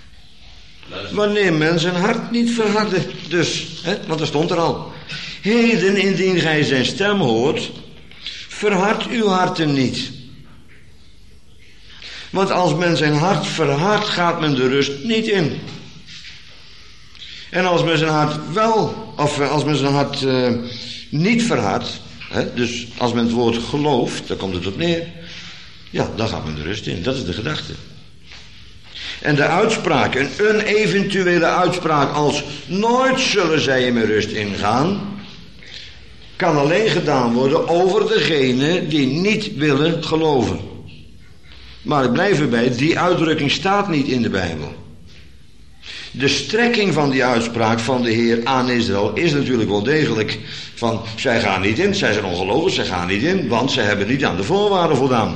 wanneer men zijn hart niet verhardde. Dus, hè, want dat stond er al. Heden, indien gij zijn stem hoort, verhard uw harten niet. Want als men zijn hart verhardt, gaat men de rust niet in. En als men zijn hart wel, of als men zijn hart uh, niet verhardt, hè, dus als men het woord gelooft, daar komt het op neer, ja, dan gaat men de rust in. Dat is de gedachte. En de uitspraak, een, een eventuele uitspraak als nooit zullen zij in mijn rust ingaan, kan alleen gedaan worden over degene die niet willen geloven. Maar ik blijf erbij, die uitdrukking staat niet in de Bijbel. De strekking van die uitspraak van de Heer aan Israël is natuurlijk wel degelijk van, zij gaan niet in, zij zijn ongelovig, zij gaan niet in, want zij hebben niet aan de voorwaarden voldaan.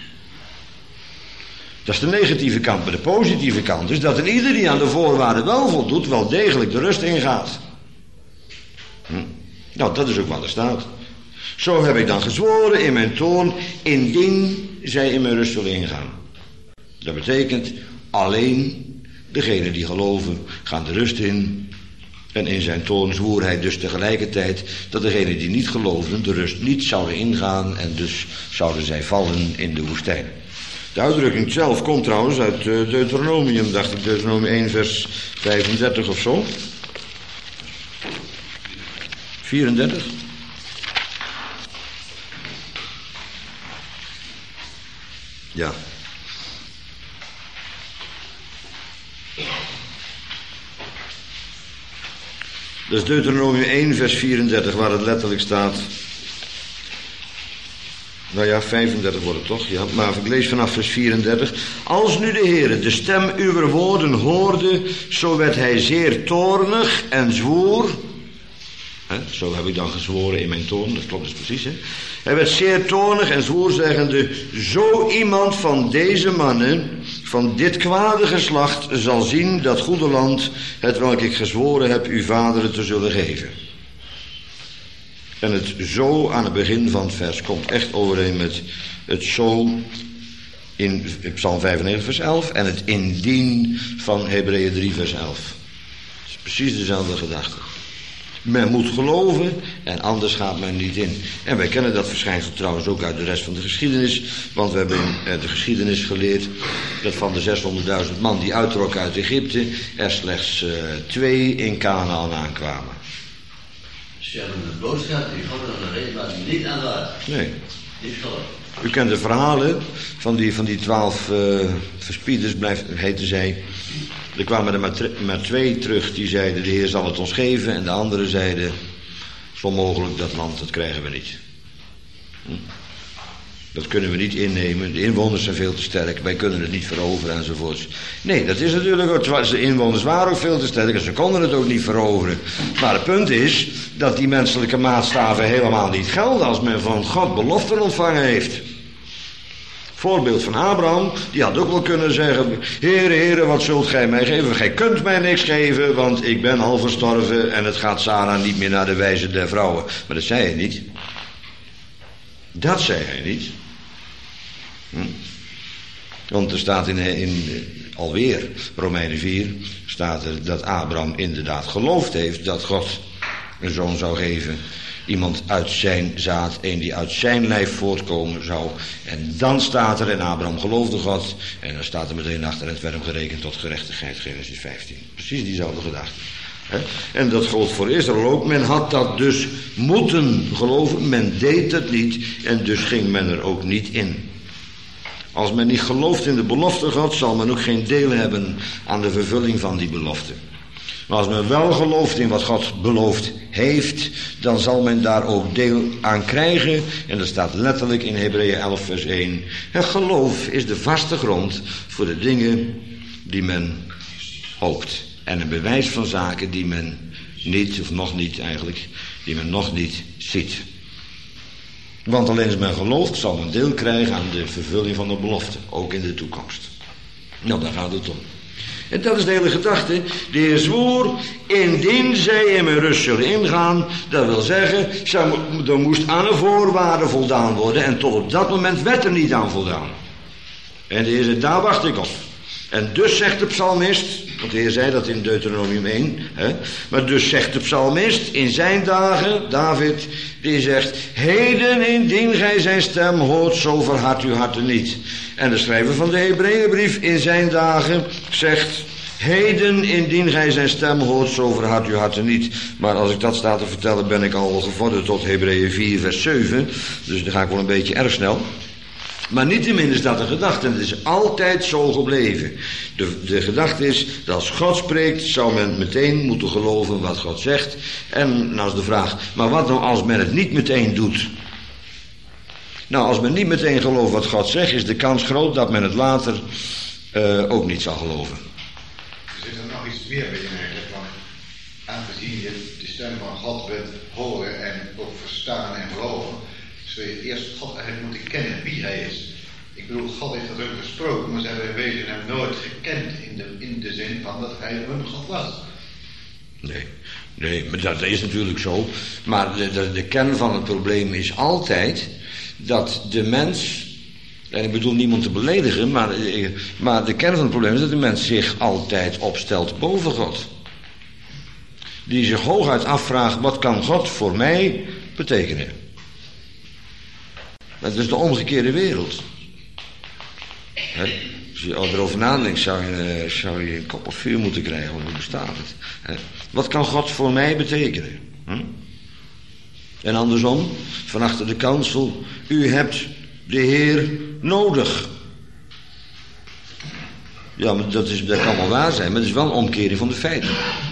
Dat is de negatieve kant, maar de positieve kant is dat een ieder die aan de voorwaarden wel voldoet, wel degelijk de rust ingaat. Hm. Nou, dat is ook wat er staat. Zo heb ik dan gezworen in mijn toorn, indien zij in mijn rust zullen ingaan. Dat betekent, alleen degenen die geloven gaan de rust in. En in zijn toorn zwoer hij dus tegelijkertijd dat degenen die niet geloofden de rust niet zouden ingaan en dus zouden zij vallen in de woestijn. De uitdrukking zelf komt trouwens uit Deuteronomium, dacht ik, Deuteronomium één vers vijfendertig of zo. vierendertig. Ja. Dat is Deuteronomium één vers vierendertig, waar het letterlijk staat. Nou ja, vijfendertig wordt het toch, ja. Maar ik lees vanaf vers vierendertig. Als nu de Heere de stem uwer woorden hoorde, zo werd hij zeer toornig en zwoer. He, zo heb ik dan gezworen in mijn toorn, dat klopt dus precies, hè. Hij werd zeer toornig en zwoer zeggende, zo iemand van deze mannen, van dit kwade geslacht, zal zien dat goede land, het welk ik gezworen heb uw vaderen te zullen geven. En het zo aan het begin van het vers komt echt overeen met het zo in Psalm vijfennegentig vers elf en het indien van Hebreeën drie vers elf. Het is precies dezelfde gedachte. Men moet geloven en anders gaat men niet in. En wij kennen dat verschijnsel trouwens ook uit de rest van de geschiedenis. Want we hebben in de geschiedenis geleerd dat van de zeshonderdduizend man die uittrokken uit Egypte, er slechts uh, twee in Kanaan aankwamen. Ze hebben de boodschap, die hadden er een reden, maar niet aan de aard. Nee. Niet geloof. U kent de verhalen van die, van die twaalf uh, verspieders, blijft, heten zij. Er kwamen er maar, tre- maar twee terug die zeiden, de Heer zal het ons geven. En de anderen zeiden, zo mogelijk dat land, dat krijgen we niet. Hm? Dat kunnen we niet innemen, de inwoners zijn veel te sterk, wij kunnen het niet veroveren enzovoorts. Nee, dat is natuurlijk ook, de inwoners waren ook veel te sterk en ze konden het ook niet veroveren. Maar het punt is dat die menselijke maatstaven helemaal niet gelden als men van God beloften ontvangen heeft. Voorbeeld van Abraham, die had ook wel kunnen zeggen, Heere, Heere, wat zult gij mij geven? Gij kunt mij niks geven, want ik ben al verstorven en het gaat Sarah niet meer naar de wijze der vrouwen. Maar dat zei hij niet. Dat zei hij niet. Hm? Want er staat in, in alweer Romeinen vier, staat er dat Abraham inderdaad geloofd heeft dat God een zoon zou geven. Iemand uit zijn zaad, een die uit zijn lijf voortkomen zou. En dan staat er, en Abraham geloofde God. En dan staat er meteen achter, het werd hem gerekend tot gerechtigheid, Genesis vijftien. Precies diezelfde gedachte. He? En dat gold voor Israël ook. Men had dat dus moeten geloven, men deed het niet. En dus ging men er ook niet in. Als men niet gelooft in de belofte God, zal men ook geen deel hebben aan de vervulling van die belofte. Maar als men wel gelooft in wat God beloofd heeft, dan zal men daar ook deel aan krijgen. En dat staat letterlijk in Hebreeën elf vers één. Het geloof is de vaste grond voor de dingen die men hoopt. En een bewijs van zaken die men niet, of nog niet eigenlijk, die men nog niet ziet. Want alleen als men gelooft, zal men deel krijgen aan de vervulling van de belofte, ook in de toekomst. Nou, daar gaat het om. En dat is de hele gedachte. De Heer zwoer, indien zij in mijn rust zullen ingaan, dat wil zeggen, er moest aan een voorwaarde voldaan worden, en tot op dat moment werd er niet aan voldaan. En de Heer zei, daar wacht ik op. En dus zegt de psalmist, want de Heer zei dat in Deuteronomium één, hè, maar dus zegt de psalmist in zijn dagen, David, die zegt, heden indien gij zijn stem hoort, zo verhard uw harten niet. En de schrijver van de Hebreeënbrief in zijn dagen zegt, heden indien gij zijn stem hoort, zo verhard uw harten niet. Maar als ik dat sta te vertellen, ben ik al gevorderd tot Hebreeën vier vers zeven, dus dan ga ik wel een beetje erg snel. Maar niettemin is dat een gedachte en het is altijd zo gebleven. De, de gedachte is dat als God spreekt, zou men meteen moeten geloven wat God zegt. En nou is de vraag, maar wat nou als men het niet meteen doet? Nou, als men niet meteen gelooft wat God zegt, is de kans groot dat men het later uh, ook niet zal geloven. Er zit er nog iets meer bij je eigenlijk, want aangezien je de stem van God wilt horen en ook verstaan en geloven, zul je eerst God eigenlijk moeten kennen wie hij is. Ik bedoel, God heeft tot hun gesproken, maar ze hebben in wezen hem nooit gekend in de, in de zin van dat hij hun God was. Nee, nee, maar dat is natuurlijk zo. Maar de, de, de kern van het probleem is altijd dat de mens, en ik bedoel niemand te beledigen, maar, maar de kern van het probleem is dat de mens zich altijd opstelt boven God. Die zich hooguit afvraagt, wat kan God voor mij betekenen? Dat is de omgekeerde wereld. He? Als je erover nadenkt, zou je, zou je een kop of vuur moeten krijgen, want hoe bestaat het? He? Wat kan God voor mij betekenen? Hm? En andersom, van achter de kansel, u hebt de Heer nodig. Ja, maar dat, is, dat kan wel waar zijn, maar het is wel een omkering van de feiten.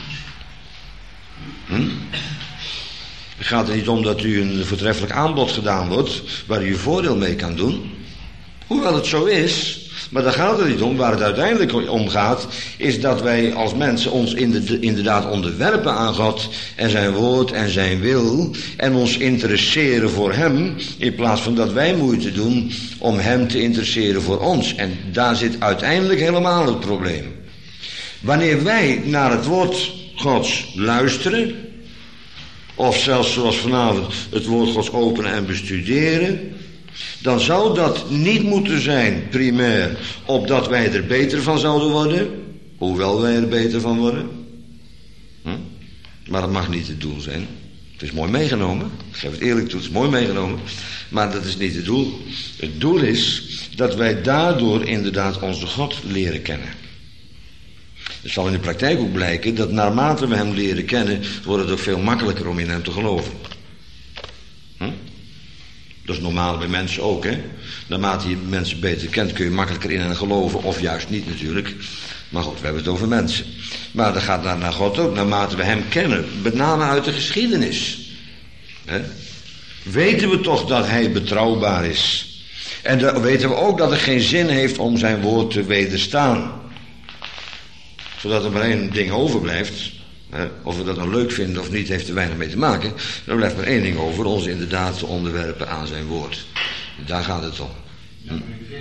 Hm? Het gaat er niet om dat u een voortreffelijk aanbod gedaan wordt, waar u uw voordeel mee kan doen. Hoewel het zo is, maar daar gaat het niet om. Waar het uiteindelijk om gaat, is dat wij als mensen ons inderdaad onderwerpen aan God en zijn woord en zijn wil en ons interesseren voor hem, in plaats van dat wij moeite doen om hem te interesseren voor ons. En daar zit uiteindelijk helemaal het probleem. Wanneer wij naar het woord Gods luisteren, of zelfs zoals vanavond het woord Gods openen en bestuderen, dan zou dat niet moeten zijn primair opdat wij er beter van zouden worden, hoewel wij er beter van worden. Hm? Maar dat mag niet het doel zijn. Het is mooi meegenomen, ik geef het eerlijk toe, het is mooi meegenomen, maar dat is niet het doel. Het doel is dat wij daardoor inderdaad onze God leren kennen. Het zal in de praktijk ook blijken dat naarmate we hem leren kennen, wordt het ook veel makkelijker om in hem te geloven. Hm? Dat is normaal bij mensen ook, hè. Naarmate je mensen beter kent, kun je makkelijker in hen geloven, of juist niet natuurlijk. Maar goed, we hebben het over mensen. Maar dat gaat naar, naar God ook, naarmate we hem kennen, met name uit de geschiedenis. Hè? Weten we toch dat hij betrouwbaar is. En dan weten we ook dat het geen zin heeft om zijn woord te wederstaan. Zodat er maar één ding overblijft. Hè, of we dat nou leuk vinden of niet, heeft er weinig mee te maken. Dan blijft maar één ding over, ons inderdaad te onderwerpen aan zijn woord. Daar gaat het om. Hm.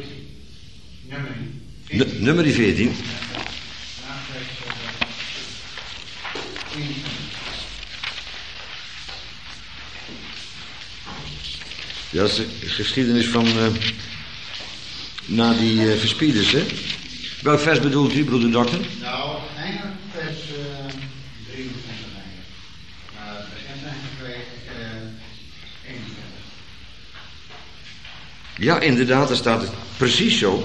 Nummer veertien. Ja, dat is de geschiedenis van uh, na die uh, verspieders, hè? Welk vers bedoelt u, broeder dokter? Nou, eigenlijk vers uh, drieëntwintig eigenlijk. Maar het begint eigenlijk uh, eenentwintig. Ja, inderdaad, daar staat het precies zo.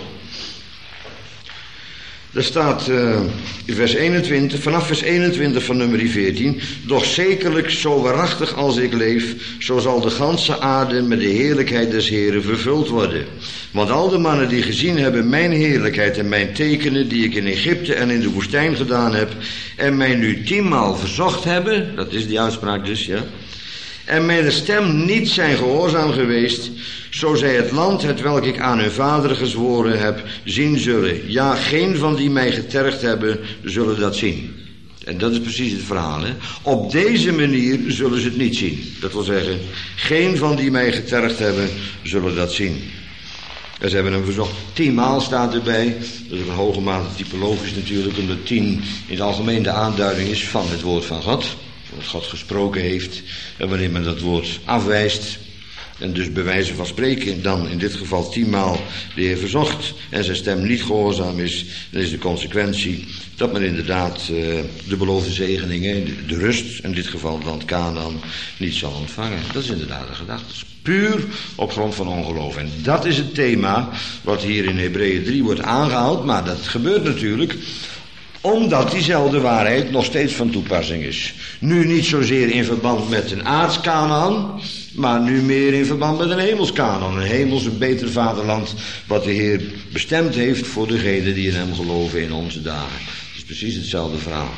Daar staat uh, in vers eenentwintig, vanaf vers eenentwintig van nummer veertien. Doch zekerlijk, zo waarachtig als ik leef, zo zal de ganse aarde met de heerlijkheid des Heren vervuld worden. Want al de mannen die gezien hebben mijn heerlijkheid en mijn tekenen die ik in Egypte en in de woestijn gedaan heb, en mij nu tienmaal verzocht hebben, dat is die uitspraak dus, ja, en mijn stem niet zijn gehoorzaam geweest, zo zij het land, het welk ik aan hun vaderen gezworen heb, zien zullen. Ja, geen van die mij getergd hebben, zullen dat zien. En dat is precies het verhaal, hè. Op deze manier zullen ze het niet zien. Dat wil zeggen, geen van die mij getergd hebben, zullen dat zien. En ze hebben hem verzocht. Tienmaal staat erbij. Dat is een hoge mate typologisch natuurlijk, omdat tien in het algemeen de aanduiding is van het woord van God. Wat God gesproken heeft. En wanneer men dat woord afwijst, en dus bij wijze van spreken dan in dit geval tienmaal de Heer verzocht en zijn stem niet gehoorzaam is, dan is de consequentie dat men inderdaad uh, de beloofde zegeningen, de, de rust, in dit geval het land Kanaan, niet zal ontvangen. Dat is inderdaad de gedachte. Dat is puur op grond van ongeloof. En dat is het thema wat hier in Hebreeën drie wordt aangehaald, maar dat gebeurt natuurlijk omdat diezelfde waarheid nog steeds van toepassing is. Nu niet zozeer in verband met een aards Kanaan, maar nu meer in verband met een hemels Kanaan. Een hemels, een beter vaderland, wat de Heer bestemd heeft voor degenen die in hem geloven in onze dagen. Het is precies hetzelfde verhaal.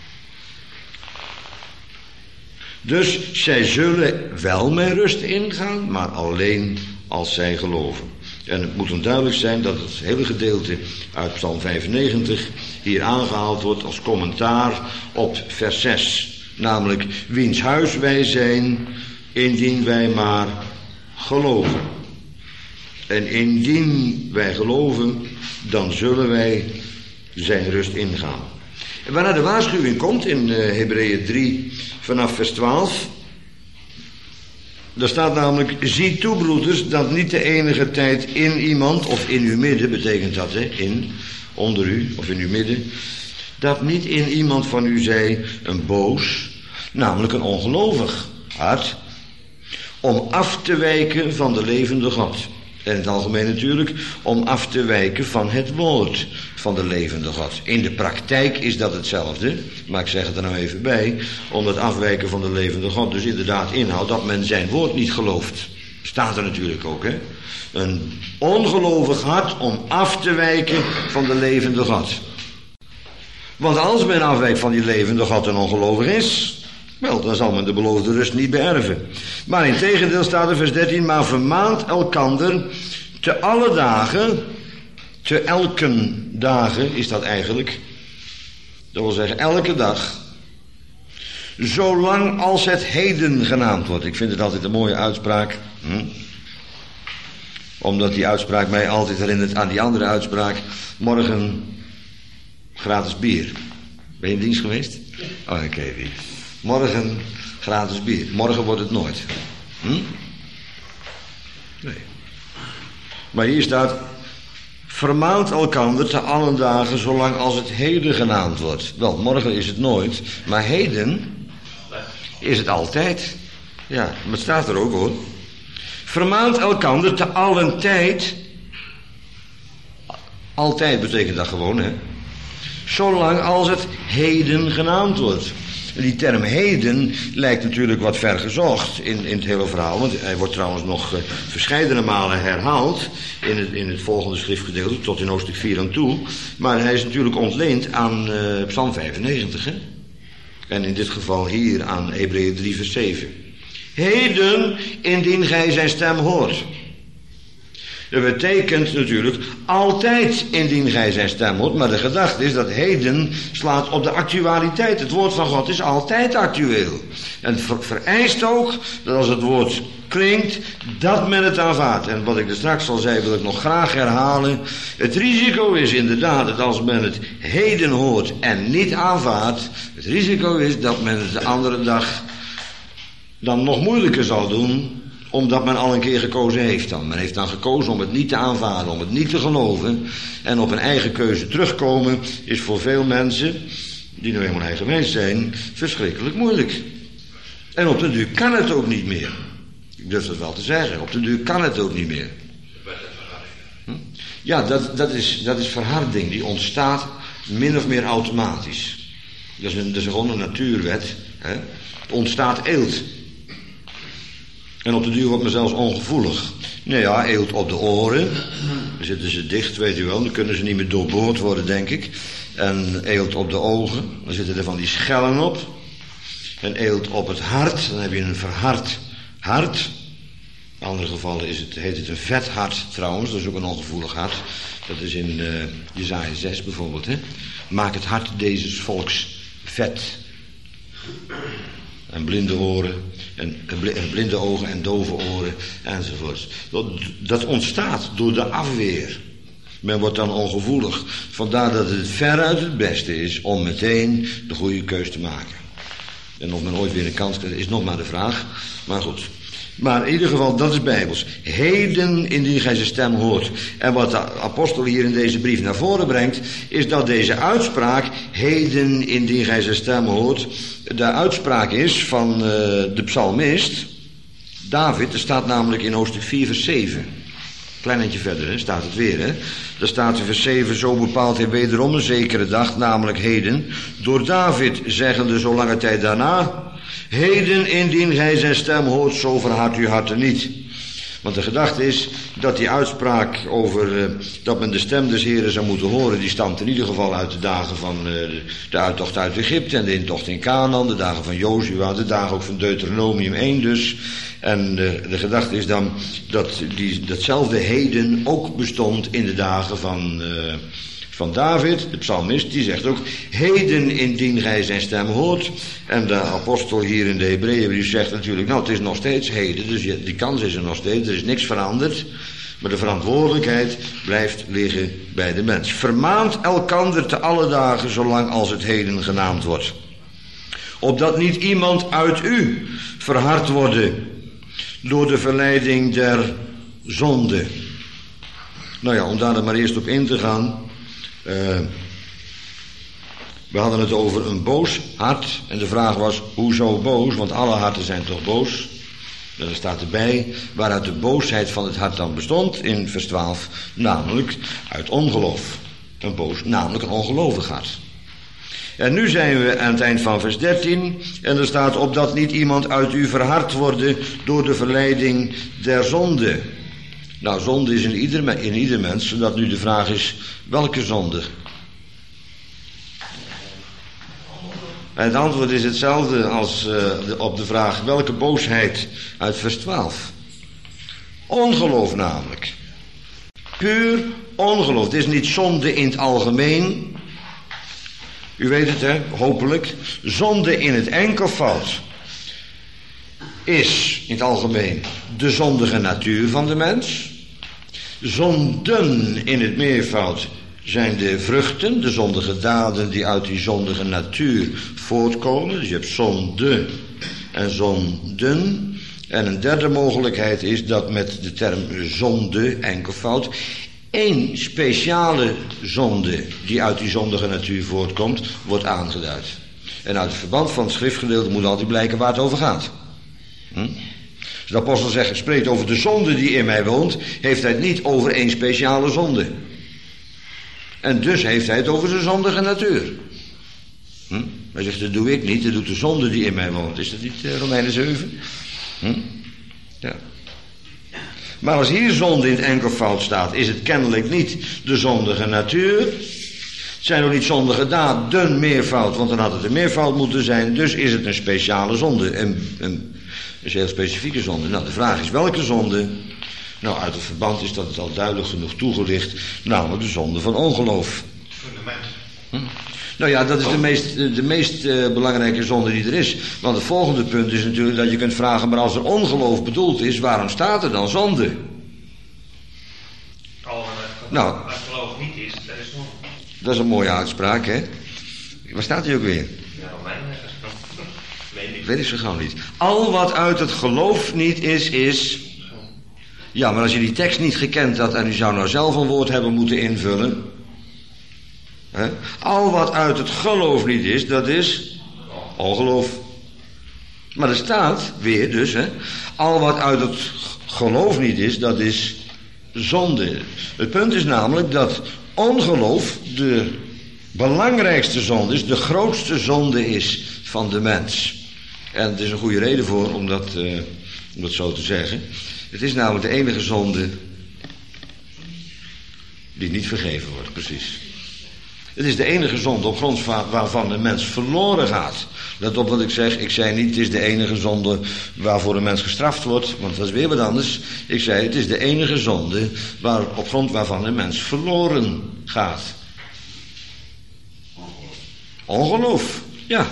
Dus zij zullen wel met rust ingaan, maar alleen als zij geloven. En het moet dan duidelijk zijn dat het hele gedeelte uit Psalm vijfennegentig hier aangehaald wordt als commentaar op vers zes. Namelijk, wiens huis wij zijn, indien wij maar geloven. En indien wij geloven, dan zullen wij zijn rust ingaan. En waarna de waarschuwing komt in uh, Hebreeën drie vanaf vers twaalf... Daar staat namelijk, zie toe broeders, dat niet de enige tijd in iemand, of in uw midden, betekent dat, hè, in, onder u, of in uw midden, dat niet in iemand van u zij een boos, namelijk een ongelovig hart, om af te wijken van de levende God. En in het algemeen natuurlijk, om af te wijken van het woord van de levende God. In de praktijk is dat hetzelfde, maar ik zeg het er nou even bij, omdat afwijken van de levende God dus inderdaad inhoudt dat men zijn woord niet gelooft. Staat er natuurlijk ook, hè. Een ongelovig hart om af te wijken van de levende God. Want als men afwijkt van die levende God en ongelovig is, wel, dan zal men de beloofde rust niet beërven. Maar in tegendeel staat er vers dertien, maar vermaant elkander te alle dagen, te elken dagen is dat eigenlijk, dat wil zeggen elke dag, zolang als het heden genaamd wordt. Ik vind het altijd een mooie uitspraak, hm? Omdat die uitspraak mij altijd herinnert aan die andere uitspraak, morgen gratis bier. Ben je in dienst geweest? Oh, oké, okay, wie. Morgen gratis bier. Morgen wordt het nooit. Hm? Nee. Maar hier staat, vermaant elkander te allen dagen, zolang als het heden genaamd wordt. Wel, morgen is het nooit, maar heden is het altijd. Ja, maar het staat er ook, hoor. Vermaant elkander te allen tijd. Altijd betekent dat gewoon, hè. Zolang als het heden genaamd wordt. Die term heden lijkt natuurlijk wat ver gezocht in, in het hele verhaal. Want hij wordt trouwens nog uh, verscheidene malen herhaald in het, in het volgende schriftgedeelte, tot in hoofdstuk vier aan toe. Maar hij is natuurlijk ontleend aan uh, Psalm vijfennegentig. Hè? En in dit geval hier aan Hebreeën drie vers zeven. Heden, indien gij zijn stem hoort. Dat betekent natuurlijk altijd indien gij zijn stem hoort, maar de gedachte is dat heden slaat op de actualiteit. Het woord van God is altijd actueel. En het vereist ook dat als het woord klinkt, dat men het aanvaardt. En wat ik er straks al zei, wil ik nog graag herhalen. Het risico is inderdaad dat als men het heden hoort en niet aanvaardt, het risico is dat men het de andere dag dan nog moeilijker zal doen, omdat men al een keer gekozen heeft dan. Men heeft dan gekozen om het niet te aanvaarden, om het niet te geloven. En op een eigen keuze terugkomen is voor veel mensen, die nu helemaal eigenwijs zijn, verschrikkelijk moeilijk. En op de duur kan het ook niet meer. Ik durf dat wel te zeggen. Op de duur kan het ook niet meer. Hm? Ja, dat, dat, is, dat is verharding. Die ontstaat min of meer automatisch. Dat is, een, dat is gewoon een natuurwet. Hè? Het ontstaat eelt. En op de duur wordt men zelfs ongevoelig. Nou ja, eelt op de oren. Dan zitten ze dicht, weet u wel. Dan kunnen ze niet meer doorboord worden, denk ik. En eelt op de ogen. Dan zitten er van die schellen op. En eelt op het hart. Dan heb je een verhard hart. In andere gevallen is het, heet het een vet hart trouwens. Dat is ook een ongevoelig hart. Dat is in uh, Jesaja zes bijvoorbeeld. Hè? Maak het hart deze volks vet. En blinde oren, en, en blinde ogen en dove oren, enzovoorts. Dat, dat ontstaat door de afweer. Men wordt dan ongevoelig. Vandaar dat het veruit het beste is om meteen de goede keus te maken. En of men ooit weer een kans krijgt, is nog maar de vraag. Maar goed. Maar in ieder geval, dat is bijbels. Heden, indien gij zijn stem hoort. En wat de apostel hier in deze brief naar voren brengt, is dat deze uitspraak, heden, indien gij zijn stem hoort, de uitspraak is van uh, de psalmist David. Er staat namelijk in hoofdstuk vier vers zeven. Klein eindje verder, hè, staat het weer, hè. Daar staat in vers zeven, zo bepaalt hij wederom een zekere dag, namelijk heden, door David, zeggende zo lange tijd daarna, heden, indien gij zijn stem hoort, zo verhard uw harten niet. Want de gedachte is dat die uitspraak over uh, dat men de stem des Heren zou moeten horen, die stamt in ieder geval uit de dagen van uh, de uittocht uit Egypte en de intocht in Canaan, de dagen van Jozua, de dagen ook van Deuteronomium één dus. En de, de gedachte is dan dat die, datzelfde heden ook bestond in de dagen van, uh, van David, de psalmist, die zegt ook, heden indien gij zijn stem hoort. En de apostel hier in de Hebreeënbrief zegt natuurlijk, nou het is nog steeds heden, dus die kans is er nog steeds, er is niks veranderd. Maar de verantwoordelijkheid blijft liggen bij de mens. Vermaant elkander te alle dagen, zolang als het heden genaamd wordt. Opdat niet iemand uit u verhard worden door de verleiding der zonde. Nou ja, om daar dan maar eerst op in te gaan. Uh, we hadden het over een boos hart. En de vraag was, hoezo boos? Want alle harten zijn toch boos? En er staat erbij, waaruit de boosheid van het hart dan bestond, in vers twaalf, namelijk uit ongeloof. Een boos, namelijk een ongelovig hart. En nu zijn we aan het eind van vers dertien, en er staat, opdat niet iemand uit u verhard worden door de verleiding der zonde. Nou, zonde is in ieder, in ieder mens, zodat nu de vraag is, welke zonde? En het antwoord is hetzelfde als uh, de, op de vraag, welke boosheid uit vers twaalf? Ongeloof namelijk. Puur ongeloof. Het is niet zonde in het algemeen. U weet het, hè, hopelijk. Zonde in het enkelvoud is in het algemeen de zondige natuur van de mens. Zonden in het meervoud zijn de vruchten, de zondige daden die uit die zondige natuur voortkomen. Dus je hebt zonde en zonden. En een derde mogelijkheid is dat met de term zonde, enkelvoud, één speciale zonde die uit die zondige natuur voortkomt, wordt aangeduid. En uit het verband van het schriftgedeelte moet altijd blijken waar het over gaat. Hm? Als de apostel zegt, spreekt over de zonde die in mij woont, heeft hij het niet over één speciale zonde. En dus heeft hij het over zijn zondige natuur. Hm? Hij zegt, dat doe ik niet, dat doet de zonde die in mij woont. Is dat niet uh, Romeinen zeven? Hm? Ja. Maar als hier zonde in het enkelvoud staat, is het kennelijk niet de zondige natuur. Het zijn ook niet zondige daden, meervoud, want dan had het een meervoud moeten zijn. Dus is het een speciale zonde, een, een, een heel specifieke zonde. Nou, de vraag is welke zonde? Nou, uit het verband is dat het al duidelijk genoeg toegelicht, namelijk de zonde van ongeloof. Fundament. Hm? Nou ja, dat is de meest, de meest uh, belangrijke zonde die er is. Want het volgende punt is natuurlijk dat je kunt vragen, maar als er ongeloof bedoeld is, waarom staat er dan zonde? Al nou, als geloof niet is, dat is nog. Dat is een mooie uitspraak, hè? Waar staat hij ook weer? Ja, Romeinen weet ik. Weet ik zo gauw niet. Al wat uit het geloof niet is, is. Ja, maar als je die tekst niet gekend had en u zou nou zelf een woord hebben moeten invullen. Hè? Al wat uit het geloof niet is, dat is ongeloof. Maar er staat weer dus, hè. Al wat uit het geloof niet is, dat is zonde. Het punt is namelijk dat ongeloof de belangrijkste zonde is, de grootste zonde is van de mens. En er is een goede reden voor om dat, uh, om dat zo te zeggen. Het is namelijk de enige zonde die niet vergeven wordt, precies. Het is de enige zonde op grond waarvan een mens verloren gaat. Let op wat ik zeg. Ik zei niet, het is de enige zonde waarvoor een mens gestraft wordt, want dat is weer wat anders. Ik zei, het is de enige zonde waar, op grond waarvan een mens verloren gaat. Ongeloof, ja.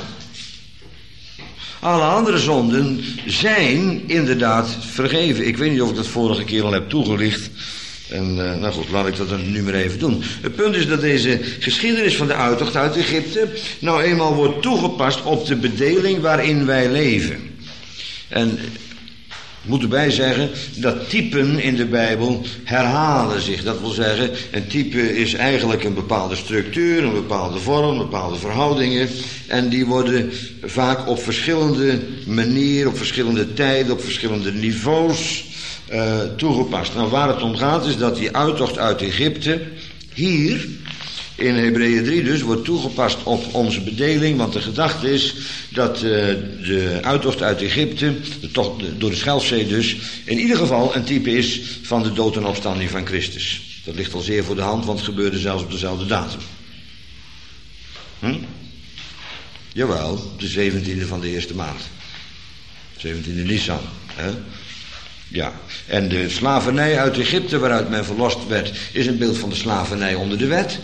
Alle andere zonden zijn inderdaad vergeven. Ik weet niet of ik dat vorige keer al heb toegelicht. En uh, nou goed, laat ik dat dan nu maar even doen. Het punt is dat deze geschiedenis van de uittocht uit Egypte nou eenmaal wordt toegepast op de bedeling waarin wij leven. En Ik moet erbij zeggen dat typen in de Bijbel herhalen zich. Dat wil zeggen, een type is eigenlijk een bepaalde structuur, een bepaalde vorm, bepaalde verhoudingen. En die worden vaak op verschillende manieren, op verschillende tijden, op verschillende niveaus uh, toegepast. Nou, waar het om gaat is dat die uittocht uit Egypte hier in Hebreeën drie dus wordt toegepast op onze bedeling, want de gedachte is dat uh, de uittocht uit Egypte, de tocht door de Schelfzee dus, in ieder geval een type is van de dood en opstanding van Christus. Dat ligt al zeer voor de hand, want het gebeurde zelfs op dezelfde datum. Hm? Jawel, de zeventiende van de eerste maand. zeventiende Nisan. Hè? Ja, en de slavernij uit Egypte waaruit men verlost werd, is een beeld van de slavernij onder de wet.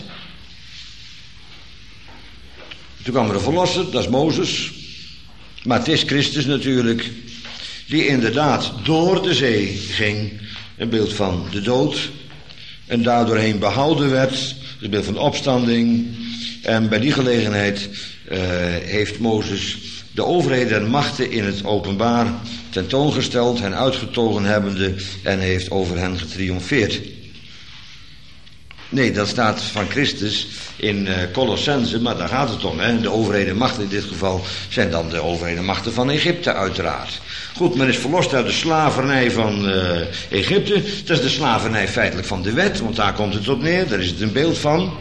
Toen kwam er een verlosser, dat is Mozes. Maar het is Christus natuurlijk, die inderdaad door de zee ging. Een beeld van de dood. En daardoorheen behouden werd. Een beeld van de opstanding. En bij die gelegenheid uh, heeft Mozes de overheden en machten in het openbaar tentoongesteld, hen uitgetogen hebbende, en heeft over hen getriomfeerd. Nee, dat staat van Christus in uh, Colossense, maar daar gaat het om. Hè? De overheden en machten in dit geval zijn dan de overheden en machten van Egypte uiteraard. Goed, men is verlost uit de slavernij van uh, Egypte. Dat is de slavernij feitelijk van de wet, want daar komt het op neer, daar is het een beeld van.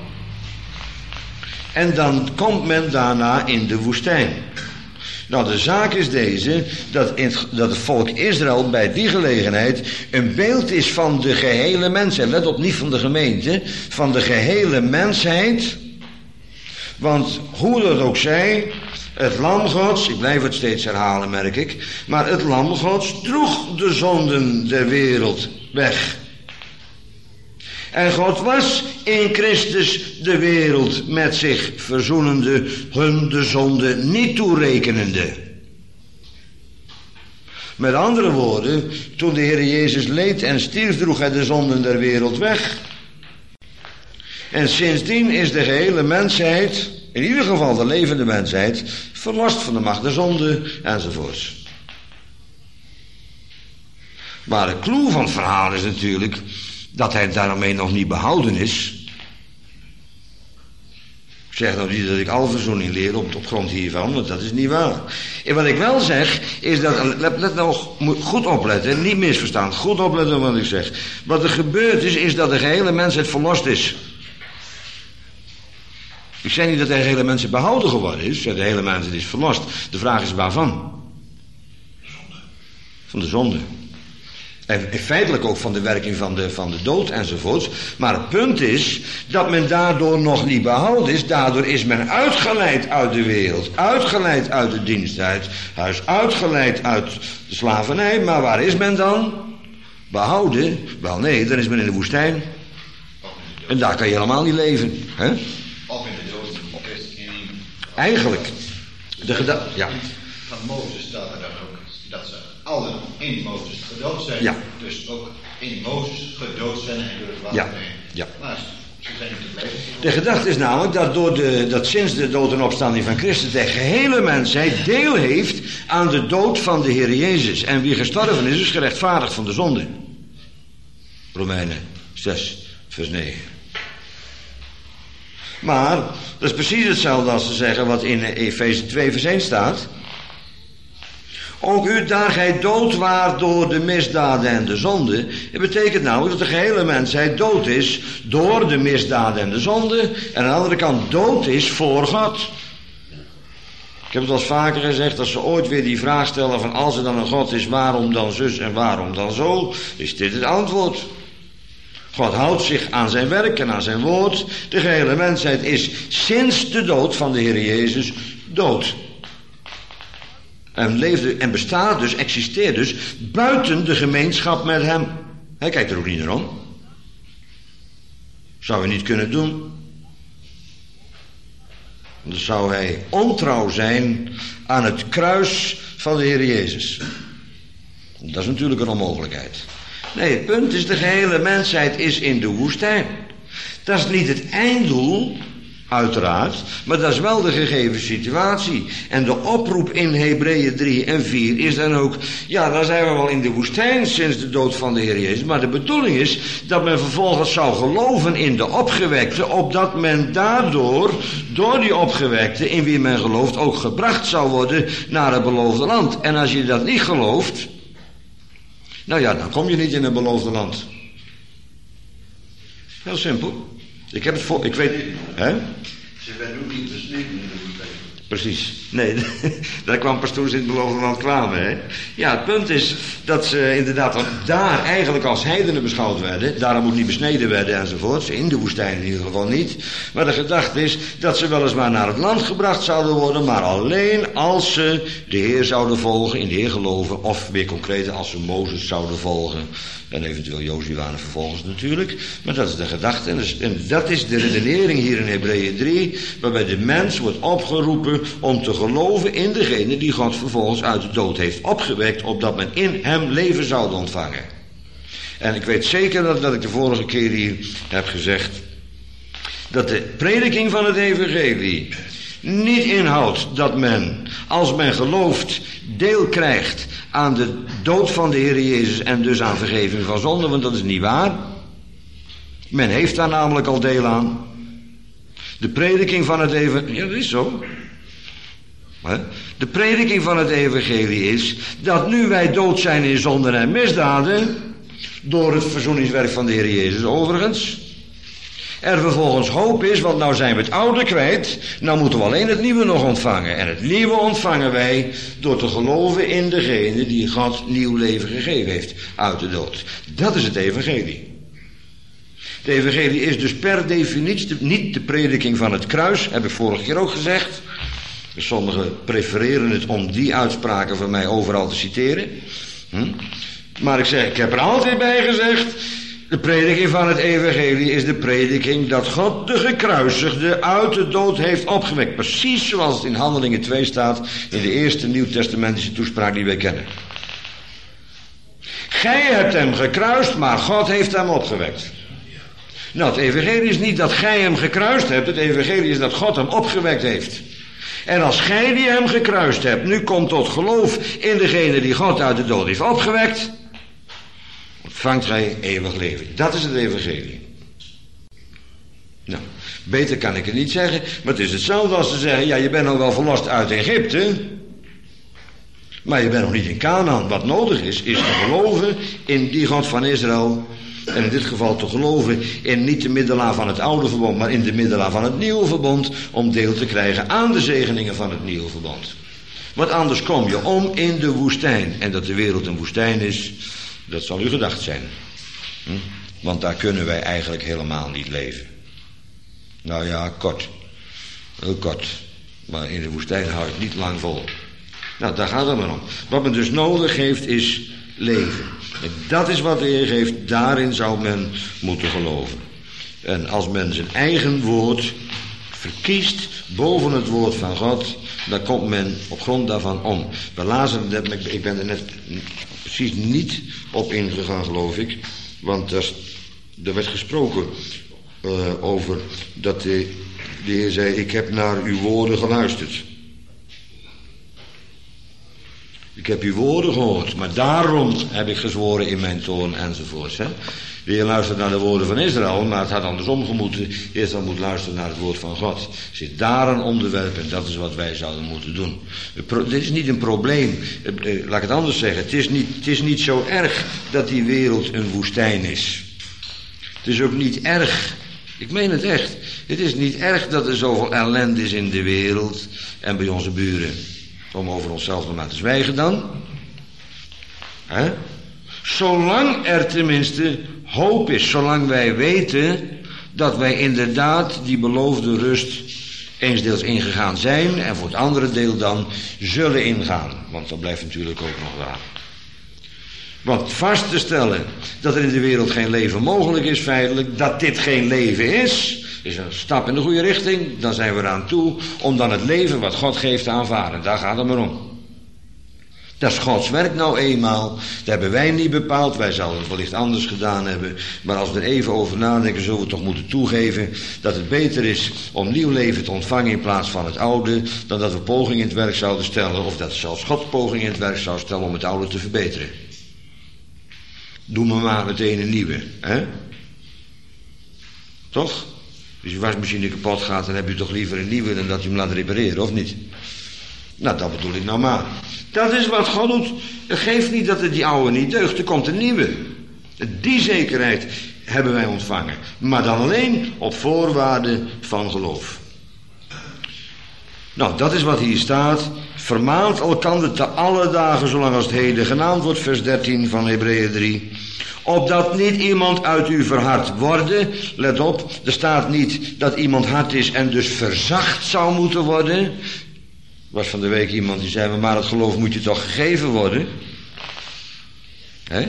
En dan komt men daarna in de woestijn. Nou, de zaak is deze, dat, in het, dat het volk Israël bij die gelegenheid een beeld is van de gehele mensheid. Let op, niet van de gemeente, van de gehele mensheid. Want hoe dat ook zij, het lam Gods, ik blijf het steeds herhalen merk ik, maar het lam Gods droeg de zonden der wereld weg. En God was in Christus de wereld met zich verzoenende, hun de zonde niet toerekenende. Met andere woorden, toen de Heer Jezus leed en stierf, droeg hij de zonden der wereld weg. En sindsdien is de gehele mensheid, in ieder geval de levende mensheid, verlost van de macht der zonde enzovoorts. Maar de clue van het verhaal is natuurlijk dat hij daarmee nog niet behouden is. Ik zeg nou niet dat ik alle verzoening leer op, op grond hiervan, want dat is niet waar. En wat ik wel zeg, is dat, let, let nou goed opletten, niet misverstaan, goed opletten wat ik zeg. Wat er gebeurd is, is dat de gehele mensheid verlost is. Ik zeg niet dat de hele mensheid behouden geworden is, ik zeg de hele mensheid is verlost. De vraag is waarvan? Van de zonde. En feitelijk ook van de werking van de, van de dood enzovoorts. Maar het punt is dat men daardoor nog niet behouden is. Daardoor is men uitgeleid uit de wereld. Uitgeleid uit het diensthuis. Uitgeleid uit de slavernij. Maar waar is men dan? Behouden? Wel nee, dan is men in de woestijn. En daar kan je helemaal niet leven. Hè? Of in de dood van Christus. Eigenlijk. De geda- ja. Van Mozes staat er dan ook dat ze allen in Mozes gedood zijn. Ja. Dus ook in Mozes gedood zijn en door het water Ja. heen. Ja. Maar ze zijn niet te blijven. De gedachte is namelijk dat, door de, dat sinds de dood en opstanding van Christus de gehele mensheid deel heeft aan de dood van de Heer Jezus. En wie gestorven is, is gerechtvaardigd van de zonde. Romeinen zes, vers negen. Maar dat is precies hetzelfde als te zeggen wat in Efeze twee vers één staat. Ook u, daar gij dood waart door de misdaden en de zonde. Het betekent nou dat de gehele mensheid dood is door de misdaden en de zonde. En aan de andere kant dood is voor God. Ik heb het al eens vaker gezegd, als ze ooit weer die vraag stellen van als er dan een God is, waarom dan zus en waarom dan zo, is dit het antwoord. God houdt zich aan zijn werk en aan zijn woord. De gehele mensheid is sinds de dood van de Heer Jezus dood. En leefde en bestaat dus, existeert dus buiten de gemeenschap met hem. Hij kijkt er ook niet naar om. Zou hij niet kunnen doen. Dan zou hij ontrouw zijn aan het kruis van de Heer Jezus. Dat is natuurlijk een onmogelijkheid. Nee, het punt is, de gehele mensheid is in de woestijn. Dat is niet het einddoel, Uiteraard, maar dat is wel de gegeven situatie. En de oproep in Hebreeën drie en vier is dan ook, ja, dan zijn we wel in de woestijn sinds de dood van de Heer Jezus. Maar de bedoeling is dat men vervolgens zou geloven in de opgewekte, opdat men daardoor, door die opgewekte in wie men gelooft, ook gebracht zou worden naar het beloofde land. En als je dat niet gelooft, nou ja, dan kom je niet in het beloofde land. Heel simpel. Ik heb het voor, ik weet, hè? Ze werden ook niet besneden in de woestijn. Precies. Nee, daar kwam pas toen ze in het beloofde land kwamen, hè? Ja, het punt is dat ze inderdaad daar eigenlijk als heidenen beschouwd werden. Daarom ook niet besneden werden enzovoorts. In de woestijn in ieder geval niet. Maar de gedachte is dat ze weliswaar naar het land gebracht zouden worden, maar alleen als ze de Heer zouden volgen, in de Heer geloven, of weer concreter als ze Mozes zouden volgen. En eventueel Jozua en vervolgens natuurlijk. Maar dat is de gedachte. En, dus, en dat is de redenering hier in Hebreeën drie. Waarbij de mens wordt opgeroepen om te geloven in degene die God vervolgens uit de dood heeft opgewekt. Opdat men in hem leven zou ontvangen. En ik weet zeker dat, dat ik de vorige keer hier heb gezegd. Dat de prediking van het evangelie niet inhoudt dat men, als men gelooft, deel krijgt aan de dood van de Heer Jezus en dus aan vergeving van zonde, want dat is niet waar. Men heeft daar namelijk al deel aan. De prediking van het evangelie, ja, dat is zo. De prediking van het evangelie is dat nu wij dood zijn in zonden en misdaden, door het verzoeningswerk van de Heer Jezus overigens, er vervolgens hoop is, want nou zijn we het oude kwijt, nou moeten we alleen het nieuwe nog ontvangen. En het nieuwe ontvangen wij door te geloven in degene die God nieuw leven gegeven heeft uit de dood. Dat is het evangelie. Het evangelie is dus per definitie niet de prediking van het kruis, heb ik vorige keer ook gezegd. Sommigen prefereren het om die uitspraken van mij overal te citeren. Hm? Maar ik zeg, ik heb er altijd bij gezegd, de prediking van het evangelie is de prediking dat God de gekruisigde uit de dood heeft opgewekt. Precies zoals het in Handelingen twee staat, in de eerste nieuwtestamentische toespraak die wij kennen. Gij hebt hem gekruist, maar God heeft hem opgewekt. Nou, het evangelie is niet dat gij hem gekruist hebt, het evangelie is dat God hem opgewekt heeft. En als gij die hem gekruist hebt, nu komt tot geloof in degene die God uit de dood heeft opgewekt, ontvangt gij eeuwig leven. Dat is het evangelie. Nou, beter kan ik het niet zeggen, maar het is hetzelfde als te zeggen, ja, je bent nog wel verlost uit Egypte, maar je bent nog niet in Canaan. Wat nodig is, is te geloven in die God van Israël. En in dit geval te geloven in niet de middelaar van het oude verbond, maar in de middelaar van het nieuwe verbond, om deel te krijgen aan de zegeningen van het nieuwe verbond. Want anders kom je om in de woestijn. En dat de wereld een woestijn is, dat zal u gedacht zijn. Hm? Want daar kunnen wij eigenlijk helemaal niet leven. Nou ja, kort. Heel kort. Maar in de woestijn hou ik niet lang vol. Nou, daar gaat het maar om. Wat men dus nodig heeft is leven. En dat is wat de Heer geeft, daarin zou men moeten geloven. En als men zijn eigen woord verkiest boven het woord van God, dan komt men op grond daarvan om. We lazen het, ik ben er net precies niet op ingegaan, geloof ik, want er, er werd gesproken uh, over dat de, de Heer zei, ik heb naar uw woorden geluisterd. Ik heb uw woorden gehoord, maar daarom heb ik gezworen in mijn toorn enzovoorts. Hè? De Heer luistert naar de woorden van Israël, maar het had andersom gemoeten. Israël moet luisteren naar het woord van God. Zit daar een onderwerp en dat is wat wij zouden moeten doen. Dit is niet een probleem, laat ik het anders zeggen. Het is, niet, het is niet zo erg dat die wereld een woestijn is. Het is ook niet erg, ik meen het echt. Het is niet erg dat er zoveel ellende is in de wereld en bij onze buren. Om over onszelf nog maar te zwijgen dan. He? Zolang er tenminste hoop is. Zolang wij weten dat wij inderdaad die beloofde rust eensdeels ingegaan zijn. En voor het andere deel dan zullen ingaan. Want dat blijft natuurlijk ook nog waar. Want vast te stellen dat er in de wereld geen leven mogelijk is feitelijk. Dat dit geen leven is. Is een stap in de goede richting, dan zijn we eraan toe om dan het leven wat God geeft te aanvaarden. Daar gaat het maar om. Dat is Gods werk nou eenmaal. Dat hebben wij niet bepaald. Wij zouden het wellicht anders gedaan hebben. Maar als we er even over nadenken, zullen we toch moeten toegeven dat het beter is om nieuw leven te ontvangen in plaats van het oude, dan dat we pogingen in het werk zouden stellen, of dat zelfs God pogingen in het werk zou stellen om het oude te verbeteren. Doe me maar meteen een nieuwe, hè? Toch? Als je wasmachine kapot gaat, dan heb je toch liever een nieuwe dan dat je hem laat repareren, of niet? Nou, dat bedoel ik nou maar. Dat is wat God doet. Het geeft niet dat het die oude niet deugt. Er komt een nieuwe. Die zekerheid hebben wij ontvangen. Maar dan alleen op voorwaarde van geloof. Nou, dat is wat hier staat. Vermaant elkander te alle dagen, zolang als het heden genaamd wordt, vers dertien van Hebreeën drie. Opdat niet iemand uit u verhard worden. Let op, er staat niet dat iemand hard is en dus verzacht zou moeten worden. Was van de week iemand die zei, maar het geloof moet je toch gegeven worden? Hè?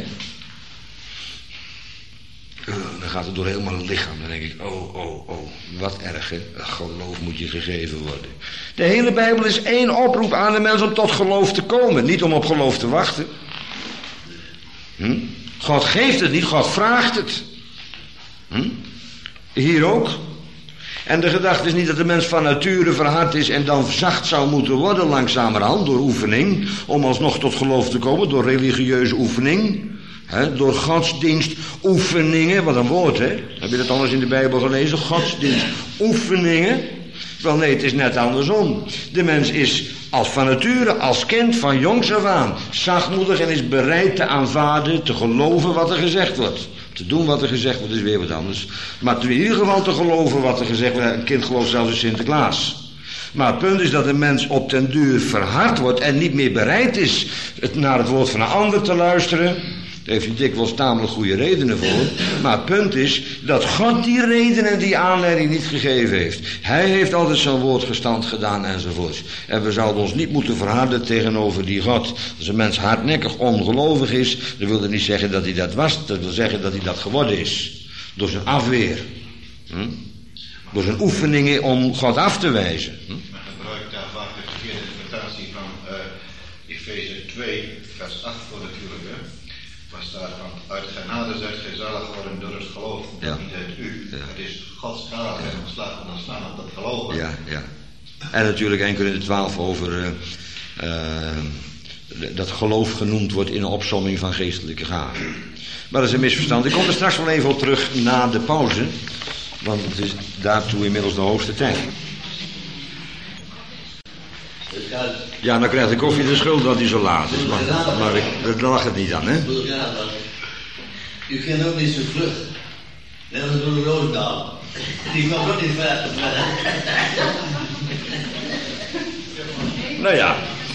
Uh, dan gaat het door helemaal het lichaam. Dan denk ik, oh, oh, oh, wat erg, hè? Het geloof moet je gegeven worden. De hele Bijbel is één oproep aan de mens om tot geloof te komen. Niet om op geloof te wachten. Hm? God geeft het niet, God vraagt het. Hm? Hier ook. En de gedachte is niet dat de mens van nature verhard is en dan zacht zou moeten worden langzamerhand door oefening, om alsnog tot geloof te komen, door religieuze oefening, hè, door godsdienstoefeningen, wat een woord, hè? Heb je dat anders in de Bijbel gelezen? Godsdienstoefeningen? Wel nee, het is net andersom. De mens is als van nature, als kind van jongs af aan, zachtmoedig en is bereid te aanvaarden, te geloven wat er gezegd wordt. Te doen wat er gezegd wordt is weer wat anders. Maar in ieder geval te geloven wat er gezegd wordt. Een kind gelooft zelfs in Sinterklaas. Maar het punt is dat de mens op den duur verhard wordt en niet meer bereid is naar het woord van een ander te luisteren. Daar heeft hij dikwijls tamelijk goede redenen voor. Maar het punt is dat God die redenen, die aanleiding niet gegeven heeft. Hij heeft altijd zijn woord gestand gedaan enzovoort. En we zouden ons niet moeten verharden tegenover die God. Als een mens hardnekkig ongelovig is, dan wil dat niet zeggen dat hij dat was. Dat wil zeggen dat hij dat geworden is. Door zijn afweer. Hm? Door zijn oefeningen om God af te wijzen. Hm? Maar gebruik daar vaak de verkeerde interpretatie van uh, Efeze twee, vers acht voor natuurlijk, hè? Waar staat van, uit genade zijt gij zalig geworden door het geloof, ja. Niet uit u. Ja. Het is Gods genade en we slaan dan staan op dat geloof. Ja, ja. En natuurlijk één Korinthe twaalf over uh, uh, dat geloof genoemd wordt in een opsomming van geestelijke gaven. Maar dat is een misverstand. Ik kom er straks wel even op terug na de pauze, want het is daartoe inmiddels de hoogste tijd. Ja, dan krijgt de koffie de schuld dat hij zo laat is. Maar, maar ik, dat lag het niet aan, hè? U kent ook niet zo vlug. Net als broer Roosendaal. Die kwam ook niet vijftig meter. Nou ja.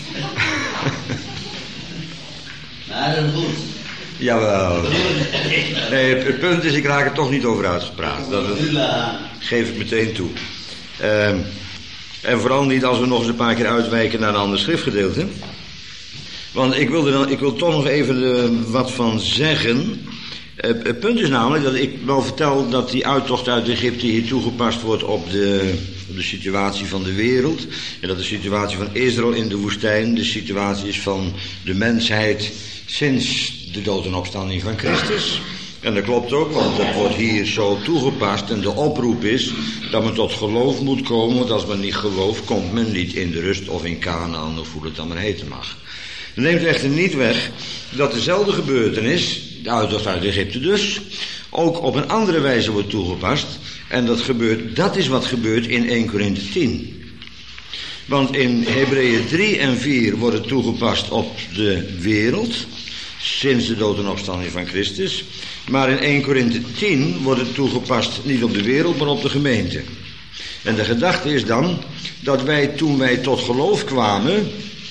Maar dat is goed. Jawel. Nee, het punt is, ik raak er toch niet over uitgepraat. Dat geef ik meteen toe. Uh, en vooral niet als we nog eens een paar keer uitwijken naar een ander schriftgedeelte. Want ik wil er dan, ik wil toch nog even uh, wat van zeggen. Uh, het punt is namelijk dat ik wel vertel dat die uittocht uit Egypte hier toegepast wordt op de, op de situatie van de wereld. En dat de situatie van Israël in de woestijn de situatie is van de mensheid sinds de dood en opstanding van Christus. En dat klopt ook, want dat wordt hier zo toegepast. En de oproep is dat men tot geloof moet komen. Want als men niet gelooft, komt men niet in de rust of in Kanaan of hoe het dan maar heten mag. Dat neemt echter niet weg dat dezelfde gebeurtenis, de uittocht uit Egypte dus, ook op een andere wijze wordt toegepast. En dat gebeurt, dat is wat gebeurt in één Korinthe tien. Want in Hebreeën drie en vier wordt het toegepast op de wereld, sinds de dood en opstanding van Christus. Maar in één Korinthe tien wordt het toegepast niet op de wereld, maar op de gemeente. En de gedachte is dan dat wij, toen wij tot geloof kwamen,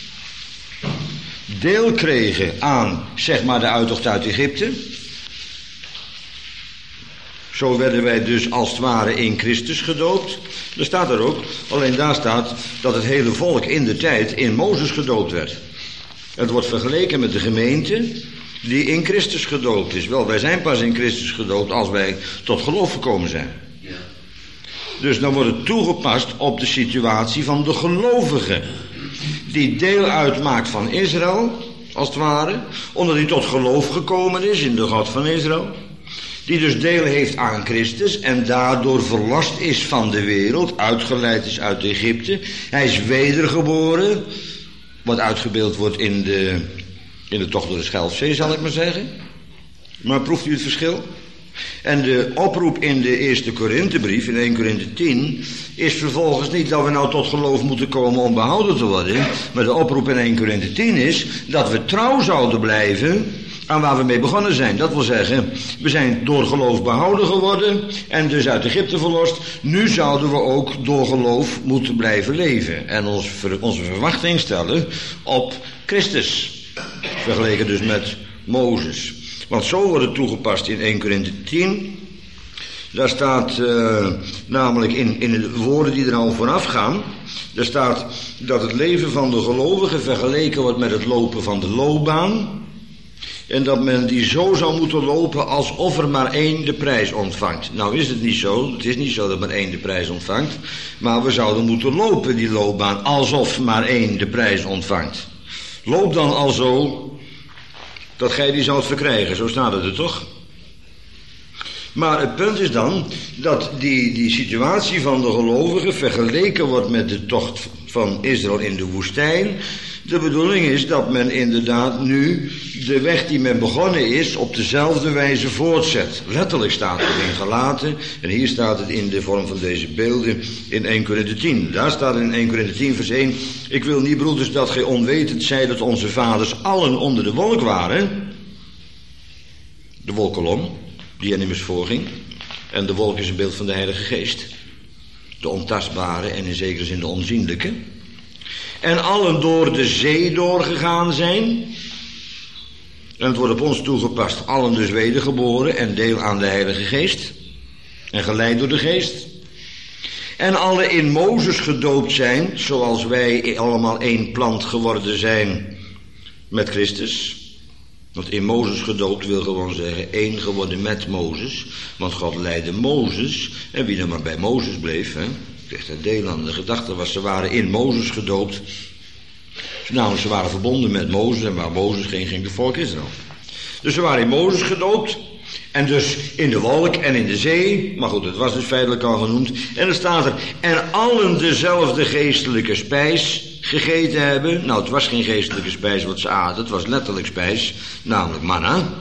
deel kregen aan, zeg maar, de uittocht uit Egypte. Zo werden wij dus als het ware in Christus gedoopt. Er staat er ook, alleen daar staat dat het hele volk in de tijd in Mozes gedoopt werd. Het wordt vergeleken met de gemeente die in Christus gedoopt is. Wel, wij zijn pas in Christus gedoopt als wij tot geloof gekomen zijn. Ja. Dus dan wordt het toegepast op de situatie van de gelovige, die deel uitmaakt van Israël, als het ware, omdat hij tot geloof gekomen is in de God van Israël, die dus deel heeft aan Christus en daardoor verlost is van de wereld, uitgeleid is uit Egypte. Hij is wedergeboren, wat uitgebeeld wordt in de, in de tocht door de Schelfzee, zal ik maar zeggen. Maar proeft u het verschil? En de oproep in de eerste Korinthebrief, in eerste Korinthe tien, is vervolgens niet dat we nou tot geloof moeten komen om behouden te worden. Maar de oproep in eerste Korinthe tien is dat we trouw zouden blijven aan waar we mee begonnen zijn. Dat wil zeggen, we zijn door geloof behouden geworden en dus uit Egypte verlost. Nu zouden we ook door geloof moeten blijven leven en ons, onze verwachting stellen op Christus. Vergeleken dus met Mozes. Want zo wordt het toegepast in eerste Korinthe tien. Daar staat uh, namelijk in, in de woorden die er al vooraf gaan. Daar staat dat het leven van de gelovigen vergeleken wordt met het lopen van de loopbaan. En dat men die zo zou moeten lopen alsof er maar één de prijs ontvangt. Nou is het niet zo. Het is niet zo dat maar één de prijs ontvangt. Maar we zouden moeten lopen die loopbaan alsof maar één de prijs ontvangt. Loop dan al zo dat gij die zoudt verkrijgen. Zo staat het er toch? Maar het punt is dan dat die, die situatie van de gelovigen vergeleken wordt met de tocht van Israël in de woestijn. De bedoeling is dat men inderdaad nu de weg die men begonnen is op dezelfde wijze voortzet. Letterlijk staat het in Galaten en hier staat het in de vorm van deze beelden in eerste Korinthe tien. Daar staat in eerste Korinthe tien vers één. Ik wil niet, broeders, dat gij onwetend zijt dat onze vaders allen onder de wolk waren. De wolkolom, die hen immers voorging. En de wolk is een beeld van de Heilige Geest. De ontastbare en in zekere zin de onzienlijke. En allen door de zee doorgegaan zijn. En het wordt op ons toegepast. Allen dus wedergeboren en deel aan de Heilige Geest. En geleid door de Geest. En allen in Mozes gedoopt zijn, zoals wij allemaal één plant geworden zijn met Christus. Want in Mozes gedoopt wil gewoon zeggen één geworden met Mozes. Want God leidde Mozes. En wie er maar bij Mozes bleef, hè, kreeg daar deel aan. De gedachte was, ze waren in Mozes gedoopt. Namelijk, ze waren verbonden met Mozes. En waar Mozes ging, ging de volk Israël. Dus ze waren in Mozes gedoopt. En dus in de wolk en in de zee. Maar goed, het was dus feitelijk al genoemd. En er staat er, en allen dezelfde geestelijke spijs gegeten hebben. Nou, het was geen geestelijke spijs wat ze aten. Het was letterlijk spijs. Namelijk manna.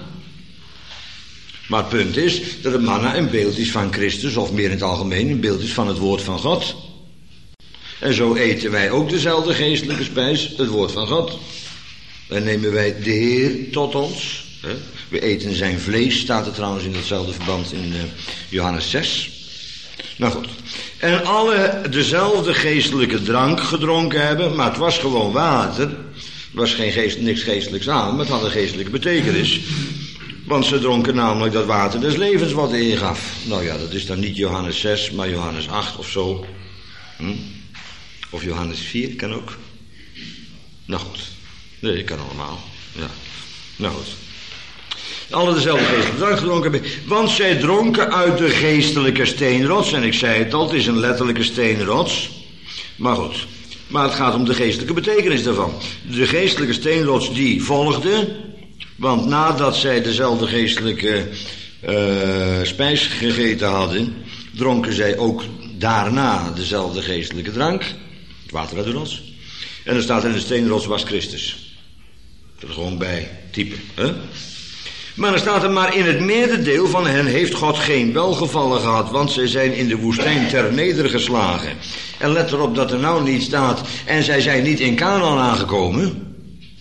Maar het punt is dat het manna een beeld is van Christus. Of meer in het algemeen een beeld is van het woord van God. En zo eten wij ook dezelfde geestelijke spijs. Het woord van God. En nemen wij de Heer tot ons. We eten zijn vlees, staat er trouwens in datzelfde verband in uh, Johannes zes. Nou goed. En alle dezelfde geestelijke drank gedronken hebben, maar het was gewoon water. Er was geen geest, niks geestelijks aan, maar het had een geestelijke betekenis. Want ze dronken namelijk dat water des levens wat de Heer gaf. Nou ja, dat is dan niet Johannes zes, maar Johannes acht of zo. Hm? Of Johannes vier, kan ook. Nou goed. Nee, kan allemaal. Ja. Nou goed. Alle dezelfde geestelijke drank gedronken hebben. Want zij dronken uit de geestelijke steenrots. En ik zei het al, het is een letterlijke steenrots. Maar goed. Maar het gaat om de geestelijke betekenis daarvan. De geestelijke steenrots die volgde. Want nadat zij dezelfde geestelijke uh, spijs gegeten hadden, dronken zij ook daarna dezelfde geestelijke drank. Het water uit de rots. En er staat in de steenrots was Christus. Dat er gewoon bij typen. Hè? Maar er staat er, maar in het meerderdeel van hen heeft God geen welgevallen gehad, want zij zijn in de woestijn ter nedergeslagen. En let erop dat er nou niet staat, en zij zijn niet in Canaan aangekomen.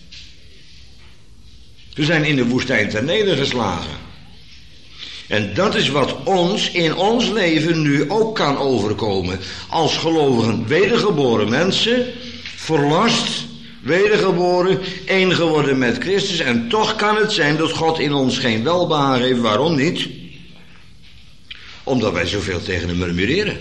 Ze zijn in de woestijn ter nedergeslagen. En dat is wat ons in ons leven nu ook kan overkomen. Als gelovigen, wedergeboren mensen, verlost, wedergeboren, één geworden met Christus. En toch kan het zijn dat God in ons geen welbehagen heeft. Waarom niet? Omdat wij zoveel tegen hem murmureren.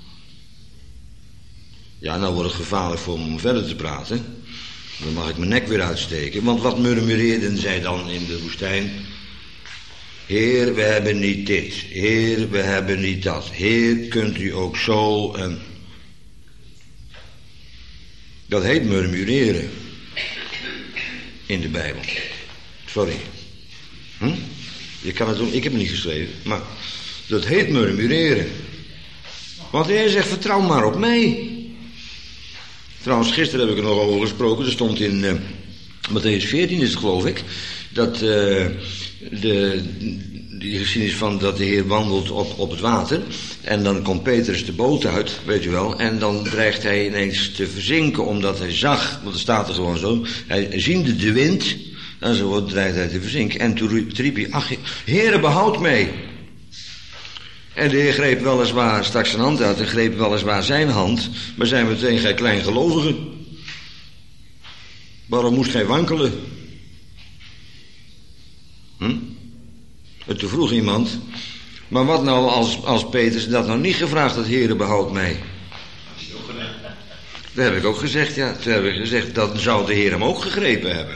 Ja, nou wordt het gevaarlijk voor me om verder te praten. Dan mag ik mijn nek weer uitsteken. Want wat murmureerden zij dan in de woestijn? Heer, we hebben niet dit. Heer, we hebben niet dat. Heer, kunt u ook zo. En dat heet murmureren. in de Bijbel. Sorry. Hm? Je kan het doen, ik heb het niet geschreven, maar dat heet murmureren. Want hij zegt, vertrouw maar op mij. Trouwens, gisteren heb ik er nog over gesproken, er stond in uh, Mattheüs veertien is het geloof ik, dat uh, de, die geschiedenis van dat de Heer wandelt op, op het water, en dan komt Petrus de boot uit, weet je wel, en dan dreigt hij ineens te verzinken, omdat hij zag, want er staat er gewoon zo, hij ziende de wind, en zo dreigt hij te verzinken, en toen riep hij, ach, Heere, behoud mij. En de Heer greep weliswaar, stak zijn hand uit en greep weliswaar zijn hand, maar zei meteen, gij kleingelovige, waarom moest gij wankelen? Hm? En toen vroeg iemand, maar wat nou als, als Petrus dat nou niet gevraagd had, Heere, behoud mij? Dat heb ik ook gezegd, ja. Toen heb ik gezegd, dan zou de Heer hem ook gegrepen hebben.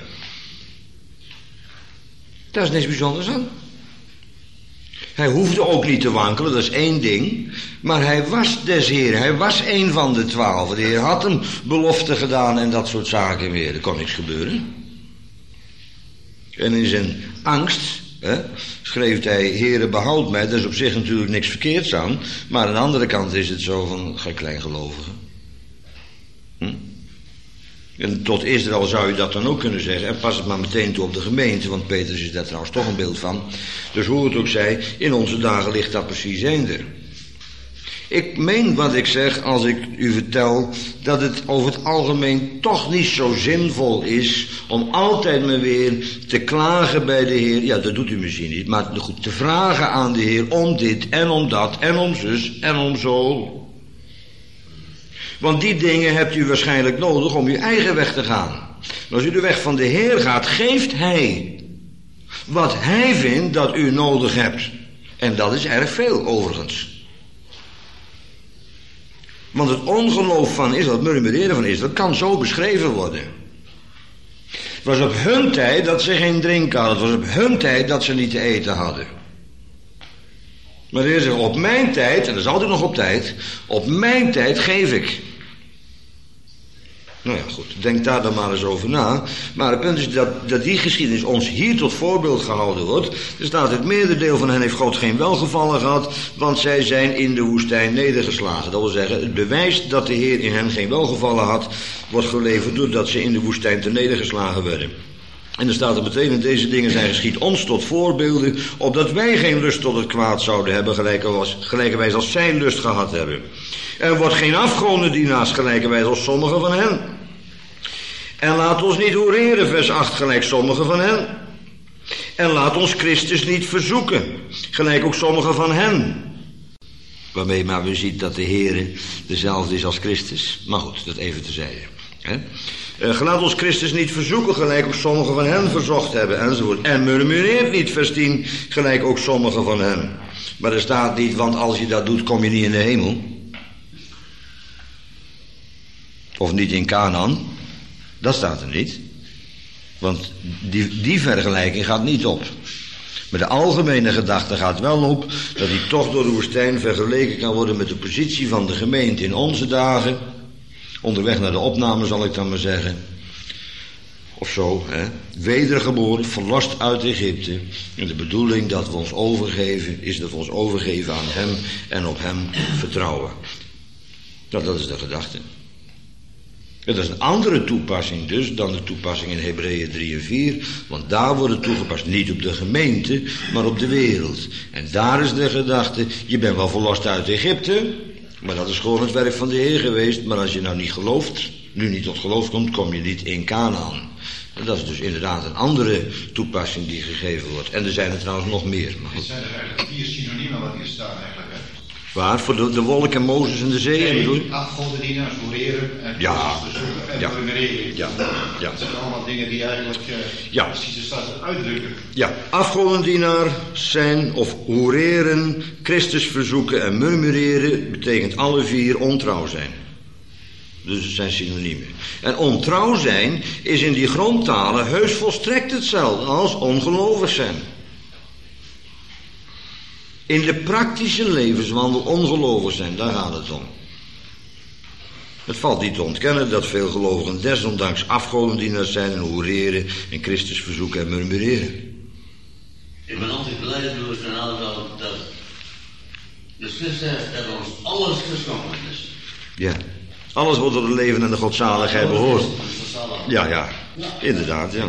Daar is niks bijzonders aan. Hij hoefde ook niet te wankelen, dat is één ding. Maar hij was des Heeren, hij was één van de twaalf. De Heer had hem belofte gedaan en dat soort zaken meer. Er kon niks gebeuren. En in zijn angst hè, schreef hij, Heere, behoud mij. Daar is op zich natuurlijk niks verkeerds aan. Maar aan de andere kant is het zo van, gij kleingelovige. Hm? En tot Israël zou je dat dan ook kunnen zeggen. En pas het maar meteen toe op de gemeente. Want Petrus is daar trouwens toch een beeld van. Dus hoe het ook zij, in onze dagen ligt dat precies eender. Ik meen wat ik zeg als ik u vertel dat het over het algemeen toch niet zo zinvol is om altijd maar weer te klagen bij de Heer. Ja, dat doet u misschien niet, maar goed, te vragen aan de Heer om dit en om dat en om zus en om zo. Want die dingen hebt u waarschijnlijk nodig om uw eigen weg te gaan. Maar als u de weg van de Heer gaat, geeft Hij wat Hij vindt dat u nodig hebt. En dat is erg veel overigens. Want het ongeloof van Israël, het murmureren van Israël, kan zo beschreven worden. Het was op hun tijd dat ze geen drinken hadden. Het was op hun tijd dat ze niet te eten hadden. Maar de Heer zegt, op mijn tijd, en dat is altijd nog op tijd, op mijn tijd geef ik. Nou ja, goed, denk daar dan maar eens over na. Maar het punt is dat, dat die geschiedenis ons hier tot voorbeeld gehouden wordt. Er staat, het meerderdeel van hen heeft God geen welgevallen gehad, want zij zijn in de woestijn nedergeslagen. Dat wil zeggen, het bewijs dat de Heer in hen geen welgevallen had, wordt geleverd doordat ze in de woestijn te nedergeslagen werden. En er staat er meteen, en deze dingen zijn geschied ons tot voorbeelden, opdat wij geen lust tot het kwaad zouden hebben, gelijkerwijs als zij lust gehad hebben. Er wordt geen afgodendienaars gelijkerwijs als sommigen van hen. En laat ons niet hoereren, vers acht, gelijk sommigen van hen. En laat ons Christus niet verzoeken, gelijk ook sommigen van hen. Waarmee maar we zien dat de Heere dezelfde is als Christus. Maar goed, dat even terzijde. Hè? Uh, laat ons Christus niet verzoeken, gelijk ook sommigen van hen verzocht hebben, enzovoort. En murmureert niet, vers tien, gelijk ook sommigen van hen. Maar er staat niet, want als je dat doet, kom je niet in de hemel. Of niet in Kanaan. Dat staat er niet. Want die, die vergelijking gaat niet op. Maar de algemene gedachte gaat wel op dat hij toch door de woestijn vergeleken kan worden met de positie van de gemeente in onze dagen. Onderweg naar de opname zal ik dan maar zeggen. Of zo, hè. Wedergeboren, verlost uit Egypte. En de bedoeling dat we ons overgeven, is dat we ons overgeven aan hem en op hem vertrouwen. Nou, dat is de gedachte. Dat is een andere toepassing dus dan de toepassing in Hebreeën drie en vier. Want daar wordt het toegepast niet op de gemeente, maar op de wereld. En daar is de gedachte, je bent wel verlost uit Egypte, maar dat is gewoon het werk van de Heer geweest. Maar als je nou niet gelooft, nu niet tot geloof komt, kom je niet in Kanaan. En dat is dus inderdaad een andere toepassing die gegeven wordt. En er zijn er trouwens nog meer. Maar dit zijn er eigenlijk vier synoniemen wat hier staan eigenlijk, hè? Waar? Voor de, de wolk en Mozes en de zee? Nee, bedoel? afgodendienaars, hoereren en Ja. en Ja. murmureren. Ja. Ja. Dat zijn allemaal dingen die eigenlijk uh, Ja. precies de staat uitdrukken. Ja, afgodendienaar zijn of hoereren, Christus verzoeken en murmureren betekent alle vier ontrouw zijn. Dus het zijn synoniemen. En ontrouw zijn is in die grondtalen heus volstrekt hetzelfde als ongelovig zijn. In de praktische levenswandel ongelovig zijn, daar gaat het om. Het valt niet te ontkennen dat veel gelovigen desondanks afgodendieners zijn en hoereren en Christus verzoeken en murmureren. Ik ben altijd blij, broers en allemaal, dat de Christus zegt dat ons alles geschonken is. Ja, alles wat tot het leven en de godzaligheid behoort. Ja, ja, inderdaad, ja.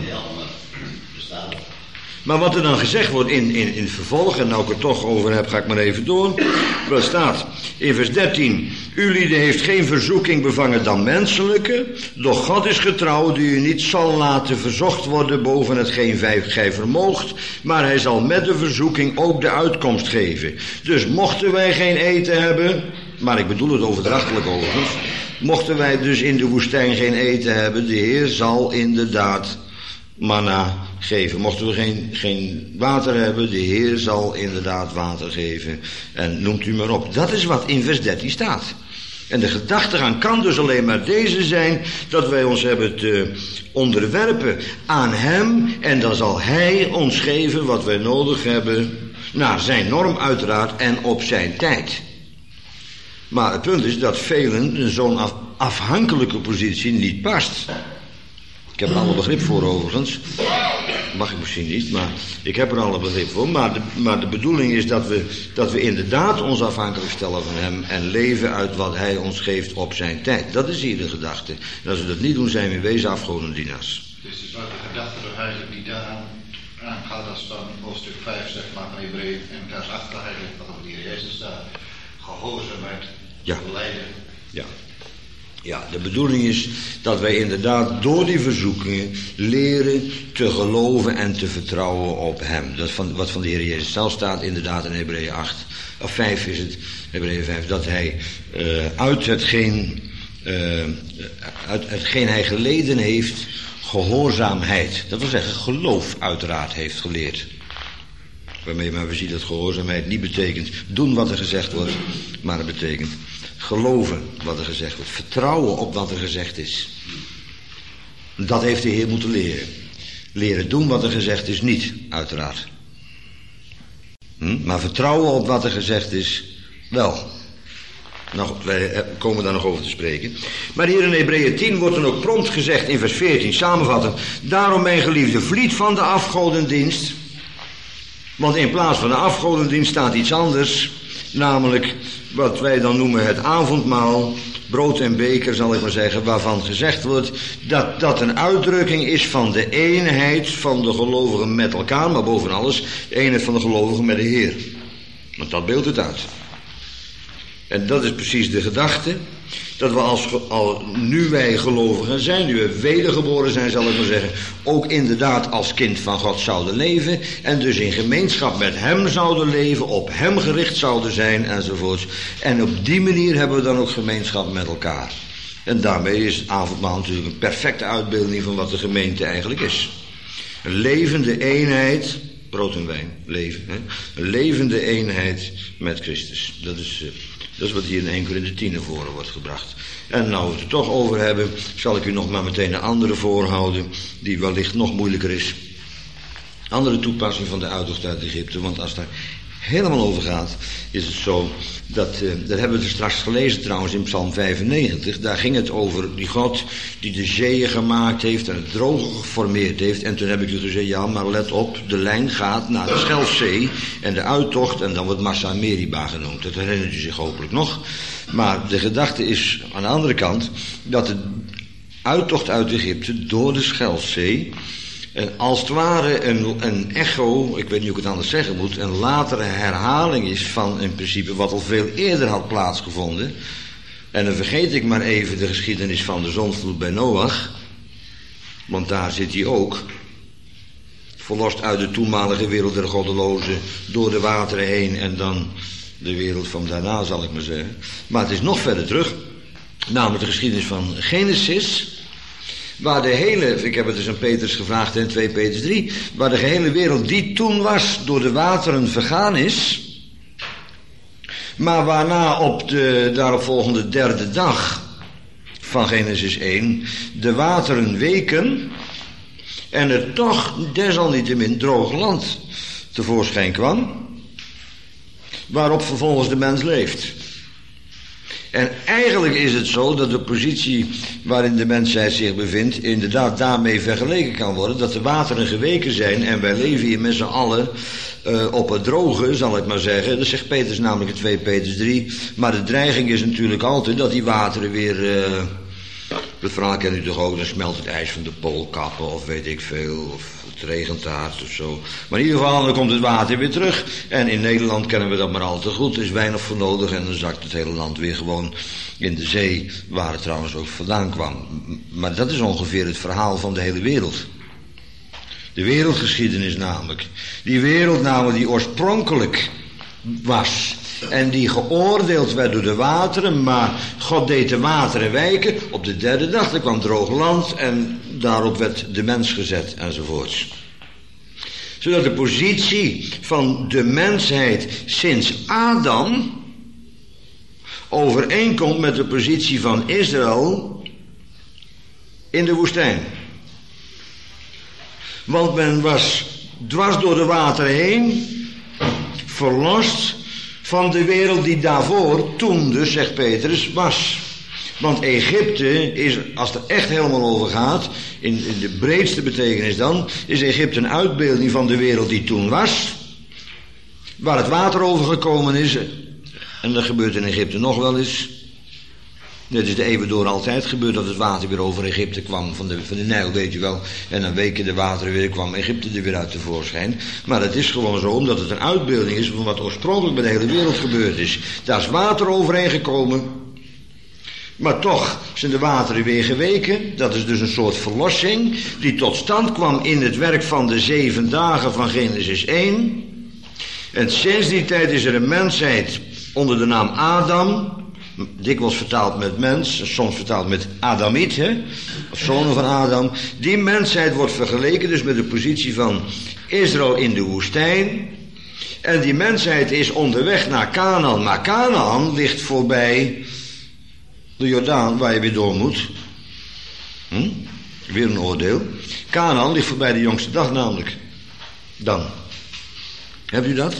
Maar wat er dan gezegd wordt in, in, in het vervolg, en nou ik het toch over heb, ga ik maar even door. Wat staat in vers dertien. Ulieden heeft geen verzoeking bevangen dan menselijke, doch God is getrouw die u niet zal laten verzocht worden boven hetgeen gij vermoogt, maar hij zal met de verzoeking ook de uitkomst geven. Dus mochten wij geen eten hebben, maar ik bedoel het overdrachtelijk overigens, mochten wij dus in de woestijn geen eten hebben, de Heer zal inderdaad manna geven. Mochten we geen, geen water hebben, de Heer zal inderdaad water geven. En noemt u maar op. Dat is wat in vers dertien staat. En de gedachtegang kan dus alleen maar deze zijn, dat wij ons hebben te onderwerpen aan Hem, en dan zal Hij ons geven wat wij nodig hebben, naar zijn norm uiteraard en op zijn tijd. Maar het punt is dat velen zo'n af, afhankelijke positie niet past. Ik heb er alle begrip voor overigens. Mag ik misschien niet, maar ik heb er alle begrip voor. Maar de, maar de bedoeling is dat we, dat we inderdaad ons afhankelijk stellen van Hem en leven uit wat Hij ons geeft op zijn tijd. Dat is hier de gedachte. En als we dat niet doen, zijn we in wezen afgodendienaars. Dus het is wel de gedachte er eigenlijk die daaraan aangaat als dan hoofdstuk vijf, zeg maar, van Hebreeën en vers acht eigenlijk, wat over die Jezus staat. Gehoorzaamheid, ja. lijden. Ja. Ja, de bedoeling is dat wij inderdaad door die verzoekingen leren te geloven en te vertrouwen op Hem. Dat is van, wat van de Heer Jezus zelf staat inderdaad in Hebreeën acht, of vijf is het, Hebreeën vijf, dat Hij uh, uit hetgeen, uh, uit hetgeen Hij geleden heeft, gehoorzaamheid, dat wil zeggen geloof uiteraard heeft geleerd. Waarmee maar we zien dat gehoorzaamheid niet betekent doen wat er gezegd wordt, maar het betekent geloven wat er gezegd wordt. Vertrouwen op wat er gezegd is. Dat heeft de Heer moeten leren. Leren doen wat er gezegd is niet, uiteraard. Hm? Maar vertrouwen op wat er gezegd is, wel. Nou, wij komen daar nog over te spreken. Maar hier in Hebreeën tien wordt dan ook prompt gezegd in vers veertien, samenvattend. Daarom, mijn geliefde, vliet van de afgodendienst. Want in plaats van de afgodendienst staat iets anders. Namelijk wat wij dan noemen het avondmaal, brood en beker zal ik maar zeggen, waarvan gezegd wordt dat dat een uitdrukking is van de eenheid van de gelovigen met elkaar, maar boven alles de eenheid van de gelovigen met de Heer. Want dat beeldt het uit. En dat is precies de gedachte, dat we als, al, nu wij gelovigen zijn, nu we wedergeboren zijn zal ik maar zeggen, ook inderdaad als kind van God zouden leven en dus in gemeenschap met Hem zouden leven, op Hem gericht zouden zijn enzovoorts. En op die manier hebben we dan ook gemeenschap met elkaar. En daarmee is het avondmaal natuurlijk een perfecte uitbeelding van wat de gemeente eigenlijk is. Een levende eenheid, brood en wijn, leven, hè? Een levende eenheid met Christus. Dat is... Uh, Dat is wat hier in één Korinthe tien naar voren wordt gebracht. En nou we het er toch over hebben, zal ik u nog maar meteen een andere voorhouden, die wellicht nog moeilijker is. Andere toepassing van de uittocht uit Egypte, want als daar helemaal over gaat, is het zo, dat, uh, dat hebben we er straks gelezen trouwens in Psalm vijfennegentig, daar ging het over die God die de zeeën gemaakt heeft en het droge geformeerd heeft. En toen heb ik u gezegd, ja maar let op, de lijn gaat naar de Schelfzee en de uittocht en dan wordt Massa Meriba genoemd. Dat herinnert u zich hopelijk nog. Maar de gedachte is aan de andere kant dat de uittocht uit Egypte door de Schelfzee en als het ware een, een echo, ik weet niet hoe ik het anders zeggen moet, een latere herhaling is van in principe wat al veel eerder had plaatsgevonden. En dan vergeet ik maar even de geschiedenis van de zondvloed bij Noach, want daar zit hij ook, verlost uit de toenmalige wereld der goddelozen, door de wateren heen en dan de wereld van daarna zal ik maar zeggen. Maar het is nog verder terug, namelijk de geschiedenis van Genesis, waar de hele, ik heb het dus aan Petrus gevraagd in twee Petrus drie, waar de gehele wereld die toen was door de wateren vergaan is, maar waarna op de daaropvolgende derde dag van Genesis één de wateren weken en er toch desalniettemin droog land tevoorschijn kwam, waarop vervolgens de mens leeft. En eigenlijk is het zo dat de positie waarin de mensheid zich bevindt inderdaad daarmee vergeleken kan worden, dat de wateren geweken zijn en wij leven hier met z'n allen uh, op het droge, zal ik maar zeggen. Dat zegt Petrus namelijk in twee Petrus drie. Maar de dreiging is natuurlijk altijd dat die wateren weer... Uh, dat verhaal kent u toch ook, dan smelt het ijs van de poolkappen of weet ik veel, of het regent hard of zo. Maar in ieder geval, dan komt het water weer terug. En in Nederland kennen we dat maar al te goed. Er is weinig voor nodig en dan zakt het hele land weer gewoon in de zee, waar het trouwens ook vandaan kwam. Maar dat is ongeveer het verhaal van de hele wereld. De wereldgeschiedenis namelijk. Die wereld namelijk die oorspronkelijk was en die geoordeeld werd door de wateren, maar God deed de wateren wijken. Op de derde dag, er kwam droog land en daarop werd de mens gezet enzovoorts. Zodat de positie van de mensheid sinds Adam overeenkomt met de positie van Israël in de woestijn. Want men was dwars door de wateren heen verlost van de wereld die daarvoor, toen dus, zegt Petrus, was. Want Egypte is, als het er echt helemaal over gaat, in, in de breedste betekenis dan, is Egypte een uitbeelding van de wereld die toen was, waar het water over gekomen is, en dat gebeurt in Egypte nog wel eens. Het is de eeuwen door altijd gebeurd dat het water weer over Egypte kwam, van de, van de Nijl, weet je wel. En dan weken de wateren weer, kwam Egypte er weer uit tevoorschijn. Maar het is gewoon zo, omdat het een uitbeelding is van wat oorspronkelijk bij de hele wereld gebeurd is. Daar is water overheen gekomen. Maar toch zijn de wateren weer geweken. Dat is dus een soort verlossing die tot stand kwam in het werk van de zeven dagen van Genesis één. En sinds die tijd is er een mensheid onder de naam Adam, dikwijls vertaald met mens, soms vertaald met Adamiet, hè? Of zonen van Adam. Die mensheid wordt vergeleken dus met de positie van Israël in de woestijn. En die mensheid is onderweg naar Canaan. Maar Canaan ligt voorbij de Jordaan, waar je weer door moet. Hm? Weer een oordeel. Canaan ligt voorbij de jongste dag namelijk. Dan. Hebt u dat?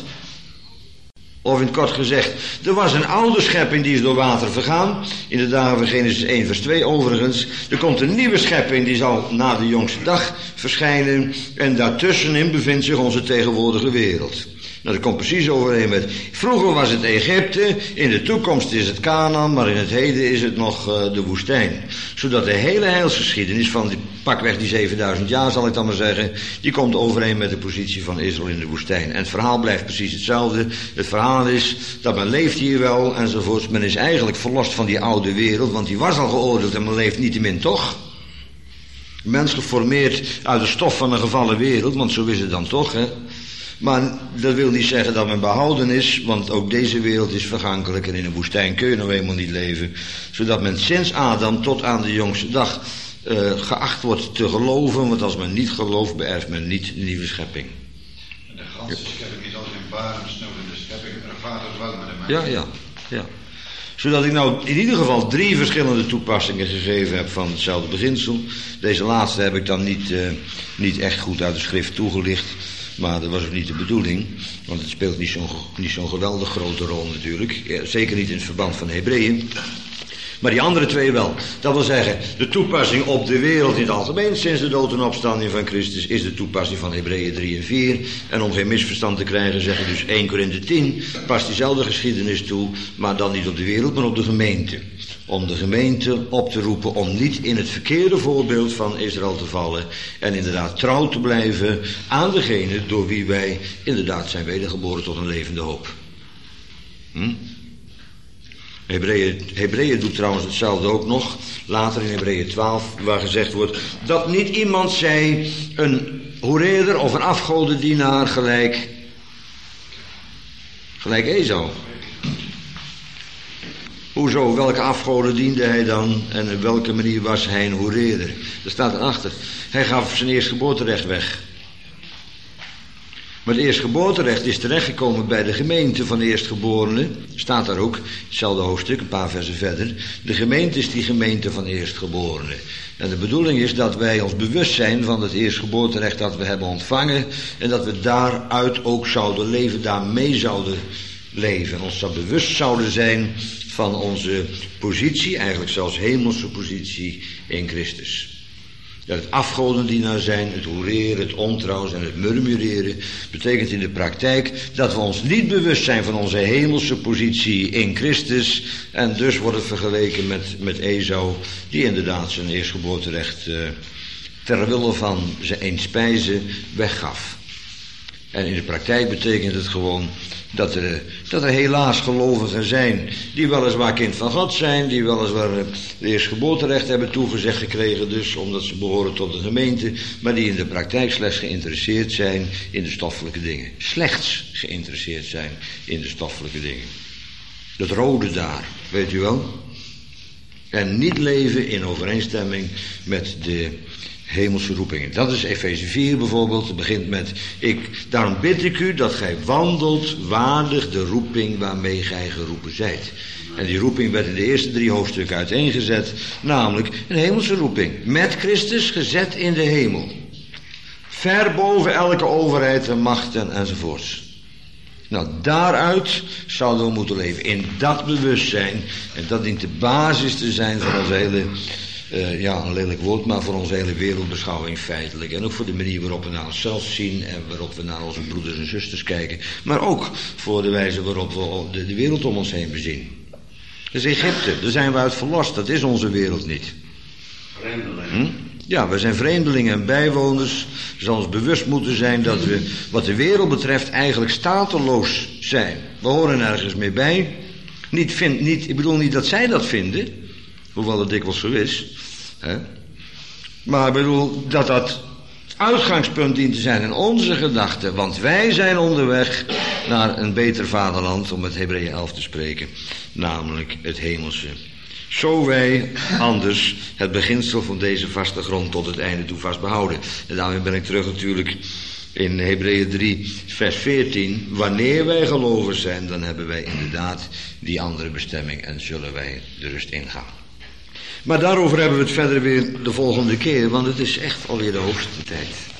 Of in het kort gezegd, er was een oude schepping die is door water vergaan. In de dagen van Genesis één vers twee overigens. Er komt een nieuwe schepping die zal na de jongste dag verschijnen. En daartussenin bevindt zich onze tegenwoordige wereld. Nou, dat komt precies overeen met, vroeger was het Egypte, in de toekomst is het Canaan, maar in het heden is het nog uh, de woestijn. Zodat de hele heilsgeschiedenis van die, pakweg die zevenduizend jaar zal ik dan maar zeggen, die komt overeen met de positie van Israël in de woestijn. En het verhaal blijft precies hetzelfde. Het verhaal is dat men leeft hier wel enzovoorts. Men is eigenlijk verlost van die oude wereld, want die was al geoordeeld en men leeft niettemin toch. Mens geformeerd uit de stof van een gevallen wereld, want zo is het dan toch, hè. Maar dat wil niet zeggen dat men behouden is, want ook deze wereld is vergankelijk en in een woestijn kun je nou eenmaal niet leven. Zodat men sinds Adam tot aan de jongste dag uh, geacht wordt te geloven, want als men niet gelooft, beërft men niet de nieuwe schepping. En de ganse schepping is als een barensnoedende schepping, ervaart het wel met de mens. Ja, ja, ja. Zodat ik nou in ieder geval drie verschillende toepassingen gegeven heb van hetzelfde beginsel. Deze laatste heb ik dan niet, uh, niet echt goed uit de schrift toegelicht. Maar dat was ook niet de bedoeling, want het speelt niet zo'n niet zo'n geweldig grote rol natuurlijk. Ja, zeker niet in het verband van Hebreeën. Maar die andere twee wel. Dat wil zeggen, de toepassing op de wereld in het algemeen sinds de dood en opstanding van Christus is de toepassing van Hebreeën drie en vier. En om geen misverstand te krijgen zeggen dus één Korinthe tien past diezelfde geschiedenis toe, maar dan niet op de wereld, maar op de gemeente. Om de gemeente op te roepen om niet in het verkeerde voorbeeld van Israël te vallen en inderdaad trouw te blijven aan degene door wie wij inderdaad zijn wedergeboren tot een levende hoop. Hm? Hebreeën, Hebreeën doet trouwens hetzelfde ook nog, later in Hebreeën twaalf, waar gezegd wordt dat niet iemand zij een hoereerder of een afgodendienaar gelijk, gelijk Esau. Hoezo, welke afgoden diende hij dan en op welke manier was hij een hoereerder? Dat staat erachter. Hij gaf zijn eerstgeboorterecht weg. Maar het eerstgeboorterecht is terechtgekomen bij de gemeente van de eerstgeborenen. Staat daar ook, hetzelfde hoofdstuk, een paar versen verder. De gemeente is die gemeente van eerstgeborenen. En de bedoeling is dat wij ons bewust zijn van het eerstgeboorterecht dat we hebben ontvangen. En dat we daaruit ook zouden leven, daarmee zouden leven. En ons dat bewust zouden zijn van onze positie, eigenlijk zelfs hemelse positie in Christus. Dat het afgodendienaar zijn, het hoereren, het ontrouw en het murmureren betekent in de praktijk dat we ons niet bewust zijn van onze hemelse positie in Christus en dus wordt het vergeleken met, met Esau, die inderdaad zijn eerstgeboorterecht uh, ter wille van zijn eenspijze weggaf. En in de praktijk betekent het gewoon dat er, dat er helaas gelovigen zijn die weliswaar kind van God zijn, die weliswaar het eerstgeboorterecht hebben toegezegd gekregen, dus omdat ze behoren tot de gemeente, maar die in de praktijk slechts geïnteresseerd zijn in de stoffelijke dingen. Slechts geïnteresseerd zijn in de stoffelijke dingen. Dat rode daar, weet u wel? En niet leven in overeenstemming met de hemelse roepingen. Dat is Efeze vier bijvoorbeeld. Het begint met, ik, daarom bid ik u dat gij wandelt waardig de roeping waarmee gij geroepen zijt. En die roeping werd in de eerste drie hoofdstukken uiteengezet, namelijk een hemelse roeping. Met Christus gezet in de hemel. Ver boven elke overheid en machten enzovoorts. Nou, daaruit zouden we moeten leven. In dat bewustzijn. En dat dient de basis te zijn van onze hele, uh, ja, een lelijk woord, maar voor onze hele wereldbeschouwing feitelijk. En ook voor de manier waarop we naar onszelf zien en waarop we naar onze broeders en zusters kijken. Maar ook voor de wijze waarop we de, de wereld om ons heen bezien. Dat is Egypte, daar zijn we uit verlost. Dat is onze wereld niet. Vreemdeling. Hm? Ja, we zijn vreemdelingen en bijwoners. We zullen ons bewust moeten zijn dat we, wat de wereld betreft, eigenlijk stateloos zijn. We horen ergens mee bij. Niet vind, niet, ik bedoel niet dat zij dat vinden, hoewel het dikwijls zo is. Hè? Maar ik bedoel dat dat uitgangspunt dient te zijn in onze gedachten. Want wij zijn onderweg naar een beter vaderland, om met Hebreeën elf te spreken. Namelijk het hemelse. Zo wij anders het beginsel van deze vaste grond tot het einde toe vast behouden. En daarmee ben ik terug natuurlijk in Hebreeën drie vers veertien. Wanneer wij gelovig zijn, dan hebben wij inderdaad die andere bestemming en zullen wij de rust ingaan. Maar daarover hebben we het verder weer de volgende keer, want het is echt alweer de hoogste tijd.